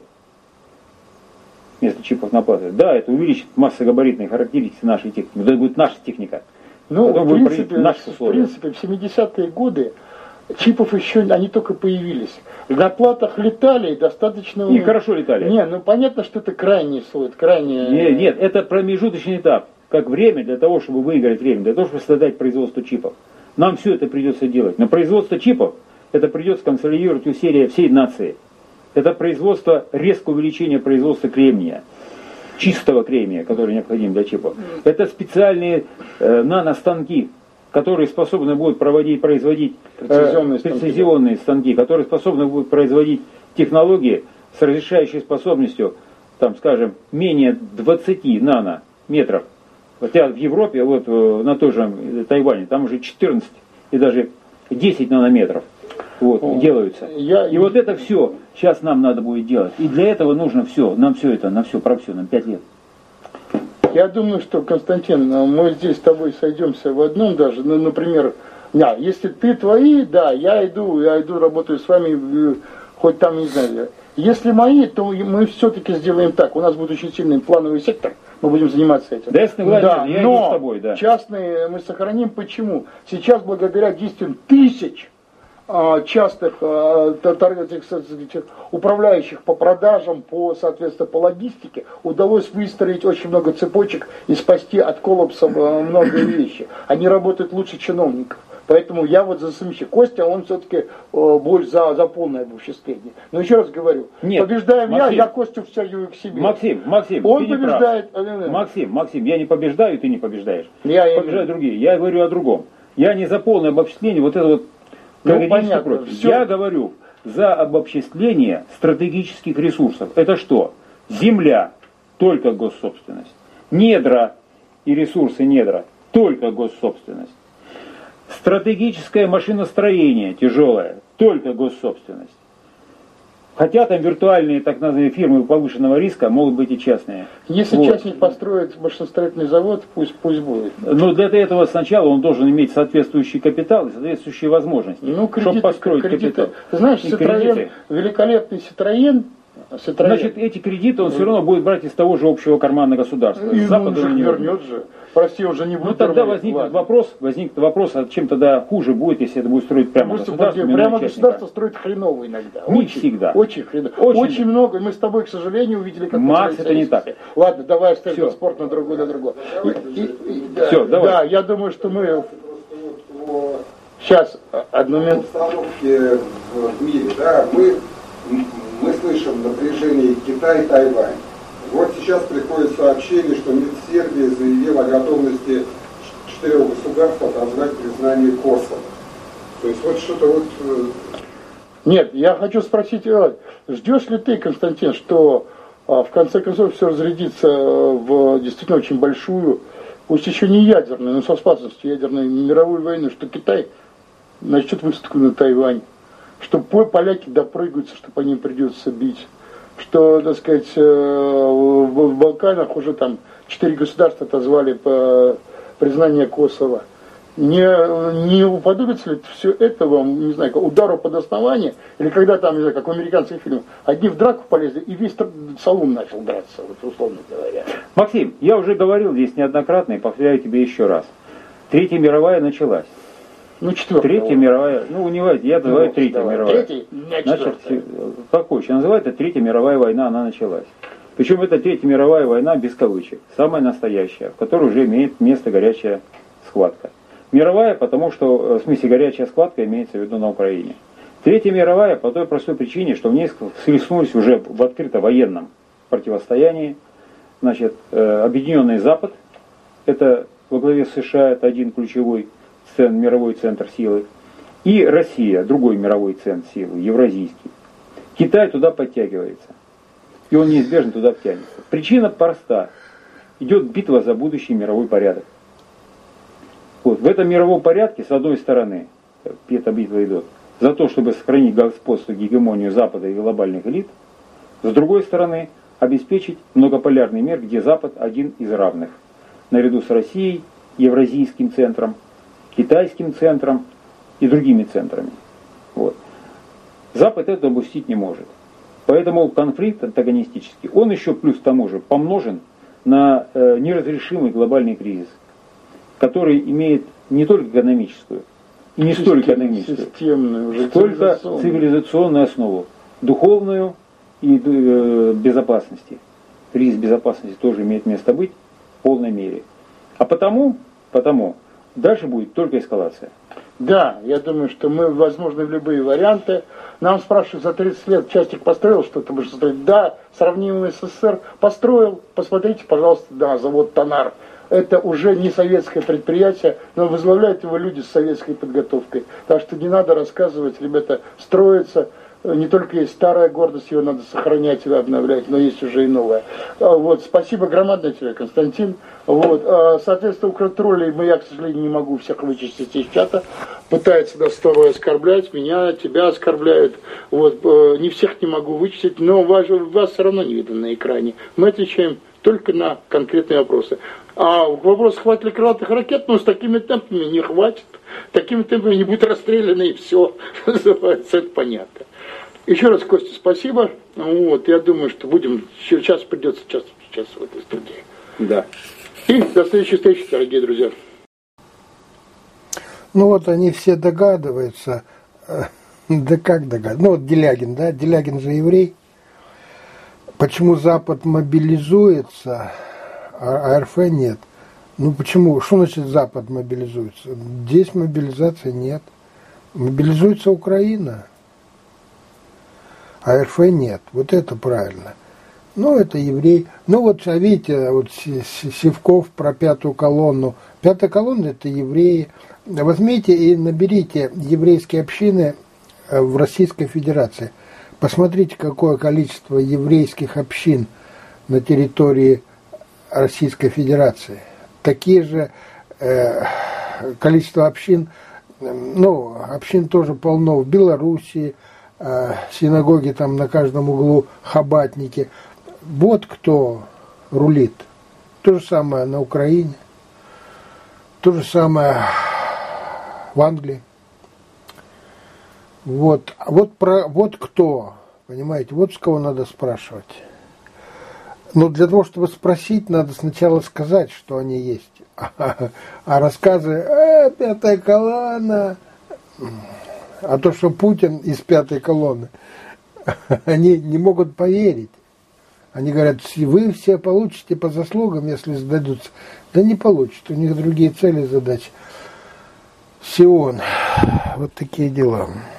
Вместо чипов на платы. Да, это увеличит массогабаритные характеристики нашей техники. Это будет наша техника. Ну, в принципе, в принципе, в семидесятые годы чипов еще, они только появились. На платах летали достаточно... И хорошо летали. Не, ну понятно, что это крайний слой, крайний... Нет, нет, это промежуточный этап. Как время для того, чтобы выиграть время, для того, чтобы создать производство чипов. Нам все это придется делать. Но производство чипов, это придется консолидировать усилия всей нации. Это производство, резкое увеличение производства кремния. Чистого кремния, который необходим для чипов. Это специальные э, наностанки, которые способны будут проводить, производить прецизионные, э, прецизионные станки, станки, которые способны будут производить технологии с разрешающей способностью, там, скажем, менее двадцати нанометров. Хотя в Европе, вот на той же Тайване, там уже четырнадцать и даже десять нанометров вот, О, делаются. Я... И вот это все сейчас нам надо будет делать. И для этого нужно все, нам все это, на все, про все, нам пять лет. Я думаю, что, Константин, мы здесь с тобой сойдемся в одном даже, ну, например, да, если ты твои, да, я иду, я иду, работаю с вами, хоть там, не знаю, если мои, то мы все-таки сделаем так, у нас будет очень сильный плановый сектор, мы будем заниматься этим. Да, если да, я но иду с тобой, да. Частные мы сохраним, почему? Сейчас, благодаря действиям тысяч частных управляющих по продажам, по, соответственно, по логистике, удалось выстроить очень много цепочек и спасти от коллапса многие вещи. Они работают лучше чиновников. Поэтому я вот за совмещение. Костя, он все-таки больше за, за полное обобществление. Но еще раз говорю, Нет, побеждаем Максим, я, я Костю втягиваю к себе. Максим, Максим, он ты побеждает. Не Максим, Максим, я не побеждаю, ты не побеждаешь. Я, я побеждают другие. Я говорю о другом. Я не за полное обобщение, вот это вот. Ну, понятно, я говорю за обобществление стратегических ресурсов. Это что? Земля, только госсобственность. Недра и ресурсы недра, только госсобственность. Стратегическое машиностроение тяжелое, только госсобственность. Хотя там виртуальные так называемые фирмы повышенного риска могут быть и частные. Если вот. частник построит машиностроительный завод, пусть, пусть будет. Но для этого сначала он должен иметь соответствующий капитал и соответствующие возможности, ну, кредиты, чтобы построить кредиты. капитал. Ты знаешь, Citroën, великолепный Citroën, Значит, эти кредиты он все равно будет брать из того же общего кармана государства. И Запада он не вернет же. Прости, он же не будет. Ну тогда возникнет вопрос, возникнет вопрос, а чем тогда хуже будет, если это будет строить прямо государство? Прямо государство строит хреново иногда. Не очень, всегда. Очень хреново. Очень, очень много. Мы с тобой, к сожалению, увидели, как... Макс, это не так. Ладно, давай оставим спорт на другой, на другой. И, и, и, да, Все, давай. Да, я думаю, что мы... Сейчас, одну минуту. Обстановке в мире, да, мы, мы слышим напряжение Китай-Тайвань. Вот сейчас приходит сообщение, что МИД Сербии заявил о готовности четырех государств отозвать признание Косово. То есть вот что-то вот... Нет, я хочу спросить, ждешь ли ты, Константин, что в конце концов все разрядится в действительно очень большую, пусть еще не ядерную, но со опасностью ядерной мировой войны, что Китай начнет высадку на Тайвань, что поляки допрыгаются, что по ним придется бить, что, так сказать, в Балканах уже там четыре государства отозвали по признанию Косово. Не, не уподобится ли все это вам, не знаю, удару под основание, или когда там, не знаю, как в американских фильмах, одни в драку полезли, и весь салон начал драться, вот, условно говоря. Максим, я уже говорил здесь неоднократно и повторяю тебе еще раз. Третья мировая началась. Ну, четвертая. Третья мировая, ну, не важно, я называю ну, Третья давай. мировая. Третья, Значит, как хочешь, называют это Третья мировая война, она началась. Причем это Третья мировая война без кавычек, самая настоящая, в которой уже имеет место горячая схватка. Мировая, потому что, в смысле, горячая схватка имеется в виду на Украине. Третья мировая по той простой причине, что в ней схлестнулись уже в открыто военном противостоянии. Значит, Объединенный Запад, это во главе США, это один ключевой центр, мировой центр силы, и Россия, другой мировой центр силы, евразийский. Китай туда подтягивается, и он неизбежно туда втянется. Причина проста. Идет битва за будущий мировой порядок. Вот. В этом мировом порядке, с одной стороны, эта битва идет за то, чтобы сохранить господство, гегемонию Запада и глобальных элит, с другой стороны, обеспечить многополярный мир, где Запад один из равных, наряду с Россией, евразийским центром, китайским центром и другими центрами. Вот. Запад это допустить не может. Поэтому конфликт антагонистический, он еще плюс к тому же помножен на э, неразрешимый глобальный кризис, который имеет не только экономическую, и не Систем, столько экономическую, системную, уже столько цивилизационную основу, духовную и э, безопасности. Кризис безопасности тоже имеет место быть в полной мере. А потому, потому дальше будет только эскалация. Да, я думаю, что мы возможны в любые варианты. Нам спрашивают, за тридцать лет частик построил что-то, мы что да, сравнимый с СССР, построил, посмотрите, пожалуйста, да, завод Танар. Это уже не советское предприятие, но возглавляют его люди с советской подготовкой. Так что не надо рассказывать, ребята, строится. Не только есть старая гордость, ее надо сохранять и обновлять, но есть уже и новая. Вот, спасибо громадное тебе, Константин. Вот, соответственно, Укртроллей мы, я, к сожалению, не могу всех вычистить из чата. Пытается нас с тобой оскорблять, меня, тебя оскорбляют. Вот, не всех не могу вычистить, но вас, вас все равно не видно на экране. Мы отвечаем только на конкретные вопросы. А вопрос, хватит ли крылатых ракет, ну, с такими темпами не хватит. Такими темпами не будет расстреляно, и все. Называется, это понятно. Еще раз, Костя, спасибо. Вот, я думаю, что будем, сейчас придется часто сейчас в этой студии. Да. И до следующей встречи, дорогие друзья. Ну вот они все догадываются. Да как догадываются? Ну вот Делягин, да? Делягин же еврей. Почему Запад мобилизуется, а РФ нет? Ну почему? Что значит Запад мобилизуется? Здесь мобилизации нет. Мобилизуется Украина. А РФ нет. Вот это правильно. Ну, это еврей. Ну, вот, видите, вот Сивков про пятую колонну. Пятая колонна – это евреи. Возьмите и наберите еврейские общины в Российской Федерации. Посмотрите, какое количество еврейских общин на территории Российской Федерации. Такие же э, количество общин, ну, общин тоже полно в Белоруссии, синагоги там на каждом углу, хабатники. Вот кто рулит. То же самое на Украине, то же самое в Англии. Вот, вот, про, вот кто Понимаете, вот с кого надо спрашивать. Но для того, чтобы спросить, надо сначала сказать, что они есть. А, а рассказы, э, пятая колонна, а то, что Путин из пятой колонны, они не могут поверить. Они говорят, вы все получите по заслугам, если сдадутся. Да не получат, у них другие цели, задачи. Сион. Вот такие дела.